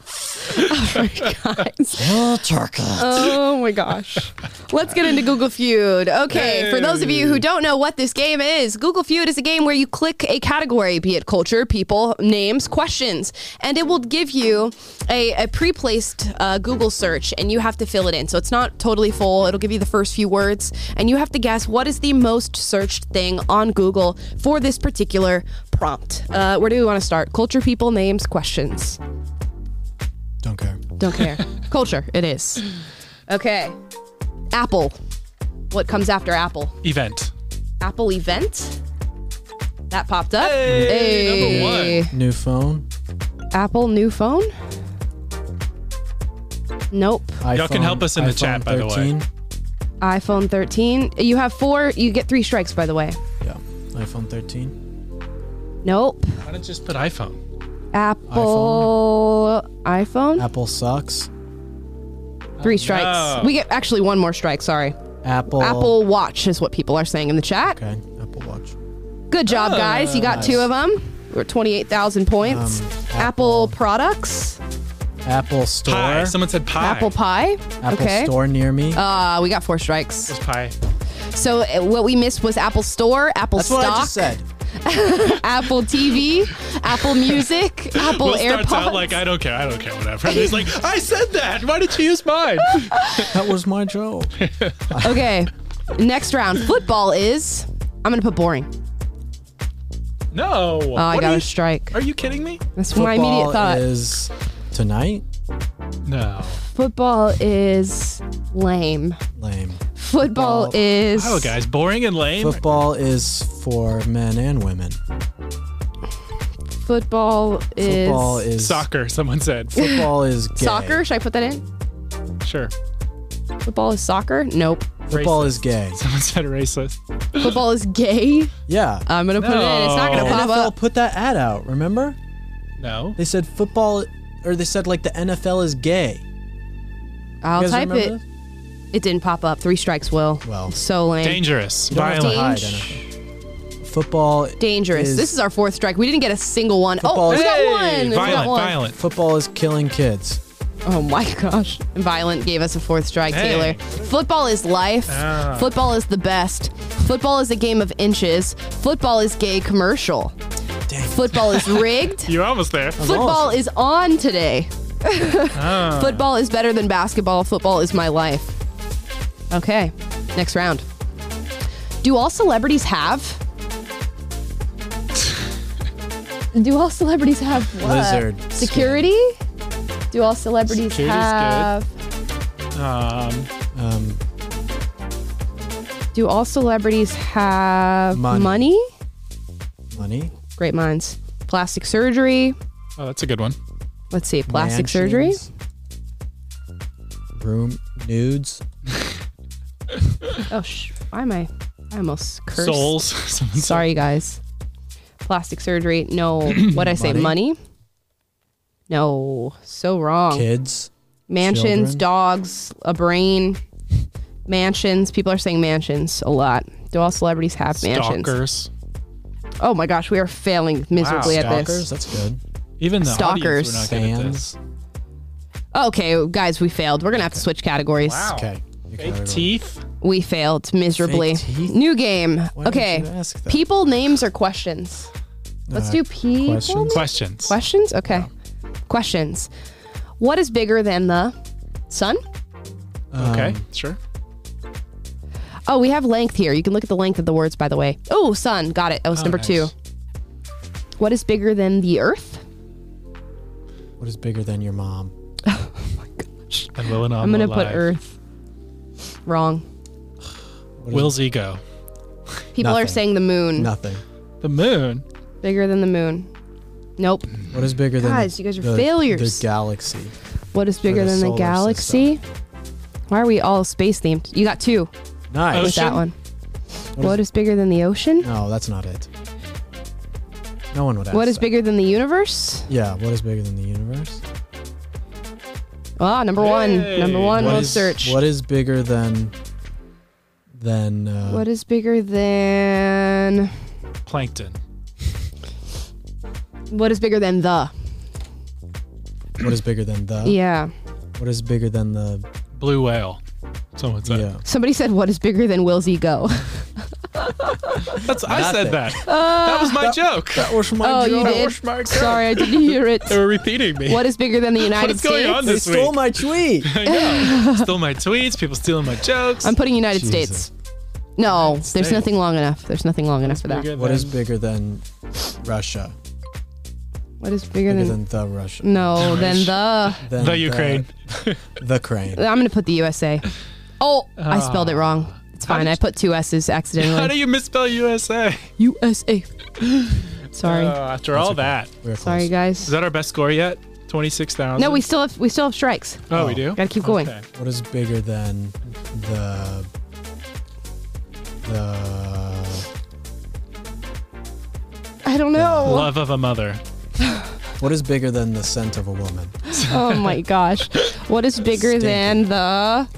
Oh my gosh. Let's get into Google Feud. Okay, for those of you who don't know what this game is, Google Feud is a game where you click a category, be it culture, people, names, questions, and it will give you a pre-placed Google search, and you have to fill it in. So it's not totally full. It'll give you the first few words, and you have to guess what is the most searched thing on Google for this particular prompt. Where do we want to start? Culture, people, names, questions. Don't care. Don't care. Culture, it is. Okay. Apple. What comes after Apple? Event. Apple event? That popped up. Hey, number one. New phone. Apple new phone? Nope. Y'all can help us in the chat, by the way. iPhone 13. You have 4. You get 3 strikes, by the way. Yeah. iPhone 13. Nope. Why don't you just put iPhone? iPhone? Apple sucks. 3 strikes. no. We get actually 1 more strike, sorry. Apple Watch is what people are saying in the chat. Okay. Apple Watch. Good job, guys. You got 2 of them. We're 28,000 points. Apple products. Apple Store. Pie. Someone said pie. Apple Pie. Apple Okay. Store near me. We got 4 strikes. It's pie. So what we missed was Apple Store, Apple That's Stock, what I just said. Apple TV, Apple Music, Apple Will AirPods. starts out like, I don't care, whatever. And he's like, I said that. Why did you use mine? That was my joke. Okay, next round. Football is... I'm going to put boring. No. Oh, I got a strike. Are you kidding me? That's my immediate thought. Is tonight? No. Football is lame. Lame. Football is... Oh, guys, boring and lame. Football is for men and women. Football is... Soccer, someone said. Football is gay. Soccer? Should I put that in? Sure. Football is soccer? Nope. Football Racist. is gay. Someone said racist. Football is gay? Yeah. I'm going to put it in. It's not going to pop NFL up. put that ad out, remember? No. They said football, or they said like the NFL is gay. I'll You guys type remember it. this? It didn't pop up. 3 strikes, Will. Well. So lame. Dangerous. You don't have to Violent. hide anything. Football Dangerous. This is our 4th strike. We didn't get a single one. Football Oh, we is- got one. We got Violent, one. violent. Football is killing kids. Oh my gosh. Violent gave us a 4th strike, Hey. Taylor. Football is life. Ah. Football is the best. Football is a game of inches. Football is gay commercial. Dang. Football is rigged. You're almost there. Football is on today. Ah. Football is better than basketball. Football is my life. Okay, next round. Do all celebrities have? Do all celebrities have what? Lizard Security? Do all celebrities Security's have? Do all celebrities have money? Money. Great minds. Plastic surgery. Oh, that's a good one. Let's see. Plastic surgery. Room nudes. Oh, why am I almost cursed? Souls. Someone Sorry, guys. Plastic surgery. No. What'd I say? Money? No. So wrong. Kids. Mansions, Children. dogs, a brain. Mansions. People are saying mansions a lot. Do all celebrities have mansions? Stalkers. Oh my gosh, we are failing miserably at Stalkers. this. That's good. Even the Stalkers. audience were not good at this. Okay, guys, we failed. We're going to have to switch categories. Wow. Okay. Fake teeth? We failed miserably. Fake teeth? New game. Why didn't Okay. you ask that? People, names, or questions? Let's do people. questions. Questions. Questions? Okay. Questions. What is bigger than the sun? Okay, sure. Oh, we have length here. You can look at the length of the words, by the way. Oh, sun. Got it. That was number nice. 2. What is bigger than the earth? What is bigger than your mom? And will and I'm going to put earth. Wrong. Will's ego. People are saying the moon. Nothing. The moon? Bigger than the moon. Nope. What is bigger than Guys, you guys are failures. The galaxy. What is bigger the than the solar galaxy? Why are we all space themed? You got 2 Nice. with that Ocean? one. What is bigger than the ocean? No, that's not it. No one would ask What is that. bigger than the universe? Yeah, what is bigger than the universe? Ah, number 1. Number 1, What we'll is- search. What is bigger than What is bigger than... Plankton. What is bigger than the? what is bigger than the? Yeah. What is bigger than the Blue whale. Someone said. Yeah. Somebody said, what is bigger than Will's ego? I said that. That was my joke. That was my Oh, joke. you did? was my joke. Sorry, I didn't hear it. They were repeating me. What is bigger than the United is going States? on They this stole week? my tweet. I know. Stole my tweets. People stealing my jokes. I'm putting United Jesus. States. No, there's States. nothing long enough. There's nothing long enough for that. Bigger What is than- bigger than Russia? What is bigger Bigger than... than the Russia? No, than the... Than The Ukraine. The crane. I'm going to put the USA. Oh, I spelled it wrong. It's How fine. did I put 2 S's accidentally. How do you misspell USA? USA. Sorry. After all that. We're Sorry, close. guys. Is that our best score yet? 26,000? No, we still have strikes. Oh, we do? Gotta keep going. Okay. What is bigger than the I don't know. Love of a mother. what is bigger than the scent of a woman? Oh my gosh. What is bigger than the...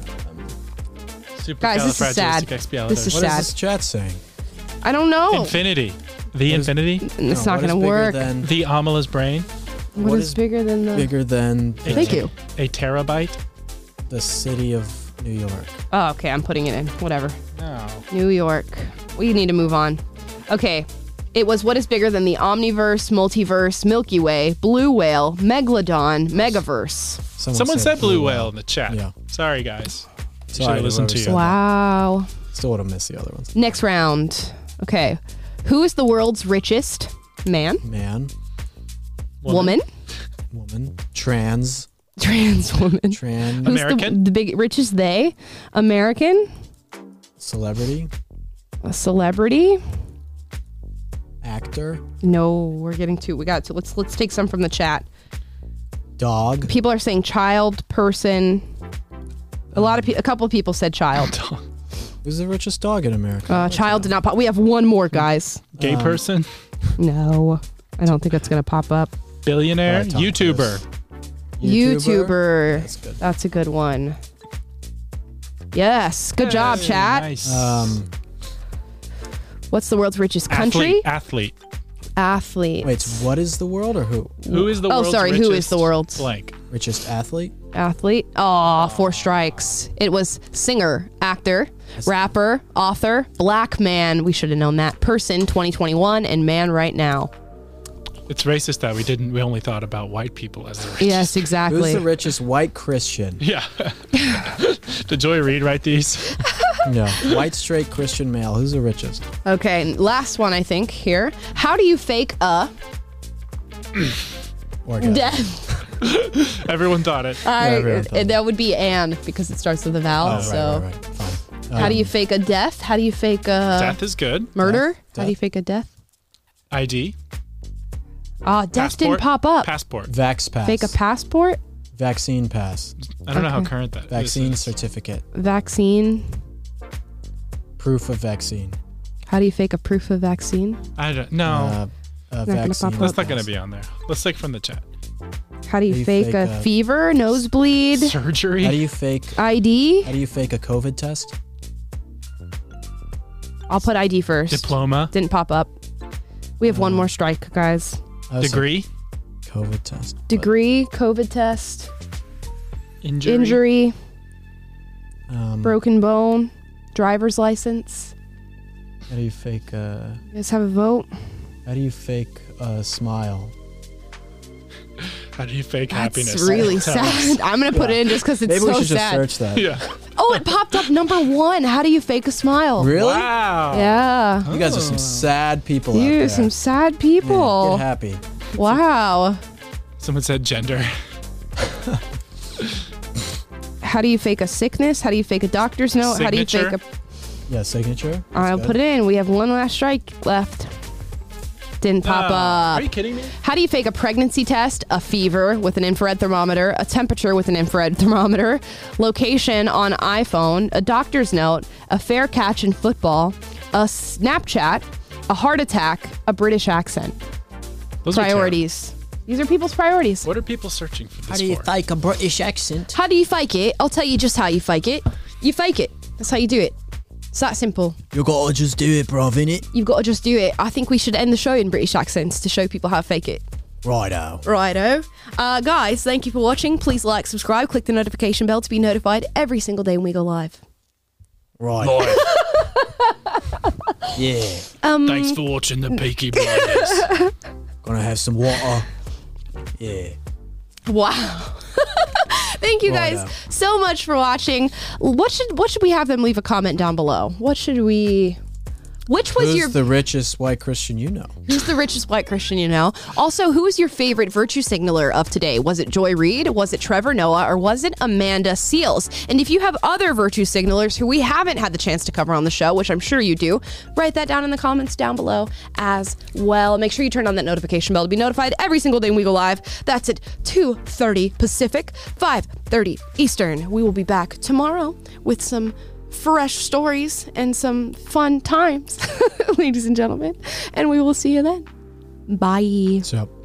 Guys, this is sad. This is What is sad. this chat saying? I don't know. Infinity. The infinity? It's not going to work. The Amala's brain. What is bigger than the... Bigger than Thank you. A terabyte? the city of New York. Oh, okay. I'm putting it in. Whatever. No. New York. We need to move on. Okay. It was what is bigger than the Omniverse, Multiverse, Milky Way, Blue Whale, Megalodon, Megaverse. Someone said blue whale in the chat. Yeah. Sorry, guys. Should Sorry, have listened to you. Wow. Still would have missed the other ones. Next round. Okay. Who is the world's richest man? Man. Woman. Woman. Trans. Trans woman. Trans. Who's the big richest they? American. Celebrity. A celebrity. Actor. No, we're getting to. We got to. Let's take some from the chat. Dog. People are saying child, person. A couple of people said child. Who's the richest dog in America? Child did not pop. We have one more, guys. Gay person? No, I don't think that's gonna pop up. Billionaire? YouTuber. YouTuber. That's a good one. Yes. Good job, chat. Nice. What's the world's richest country? Athlete. Wait, what is the world or who? Who is the world's Oh, sorry. Who is the world's blank? Richest athlete? Athlete. Oh, 4 strikes. It was singer, actor, rapper, author, black man. We should have known that. Person 2021 and man right now. It's racist that we only thought about white people as the richest. Yes, exactly. Who's the richest white Christian? Yeah. Did Joy Reid write these? No. White straight Christian male. Who's the richest? Okay, last one I think here. How do you fake a Orgasm. death? Everyone thought it. That would be and because it starts with a vowel. Oh, so right. Fine. how do you fake a death? How do you fake a Death is good. murder? Death. How do you fake a death? ID. Death didn't pop up. Passport. Vax pass. Fake a passport? Vaccine pass. I don't know how Okay. current that Vaccine is. certificate. Vaccine. Proof of vaccine. How do you fake a proof of vaccine? I don't know. Not gonna Vaccine. pop That's up. not going to be on there. Let's take from the chat. How do you fake a fever, nosebleed, Surgery. How do you fake ID? How do you fake a COVID test? I'll put ID first. Diploma. Didn't pop up. We have one more strike, guys. Degree. COVID test. Degree, COVID test. Injury. Broken bone. Driver's license. How do you fake You guys have a vote? How do you fake a smile? How do you fake That's happiness? really sad. I'm going to put it in just because it's Maybe so we should sad. just search that. Yeah. Oh, it popped up number 1. How do you fake a smile? Really? Wow. Yeah. You guys are some sad people out You're there. some sad people. Get happy. Wow. Someone said gender. How do you fake a sickness? How do you fake a doctor's note? How do you fake Signature? a... Yeah, signature. I'll put it in. We have one last strike left. Didn't pop up. Are you kidding me? How do you fake a pregnancy test, a fever with an infrared thermometer, a temperature with an infrared thermometer, location on iPhone, a doctor's note, a fair catch in football, a Snapchat, a heart attack, a British accent? Those are Priorities. These are people's priorities. What are people searching for this How do you for? fake a British accent? How do you fake it? I'll tell you just how you fake it. You fake it. That's how you do it. It's that simple. You gotta just do it, bruv, innit? You've got to just do it. I think we should end the show in British accents to show people how to fake it. Righto. Righto. Guys, thank you for watching. Please like, subscribe, click the notification bell to be notified every single day when we go live. Right. Yeah. Thanks for watching the Peaky Blinders. Gonna have some water. Yeah. Wow. Thank you guys so much for watching. What should we have them leave a comment down below? Which was Who's the richest white Christian you know? Who's the richest white Christian you know? Also, who is your favorite virtue signaler of today? Was it Joy Reid? Was it Trevor Noah? Or was it Amanda Seales? And if you have other virtue signalers who we haven't had the chance to cover on the show, which I'm sure you do, write that down in the comments down below as well. Make sure you turn on that notification bell to be notified every single day when we go live. That's at 2:30 Pacific, 5:30 Eastern. We will be back tomorrow with some fresh stories and some fun times, ladies and gentlemen. And we will see you then. Bye. So.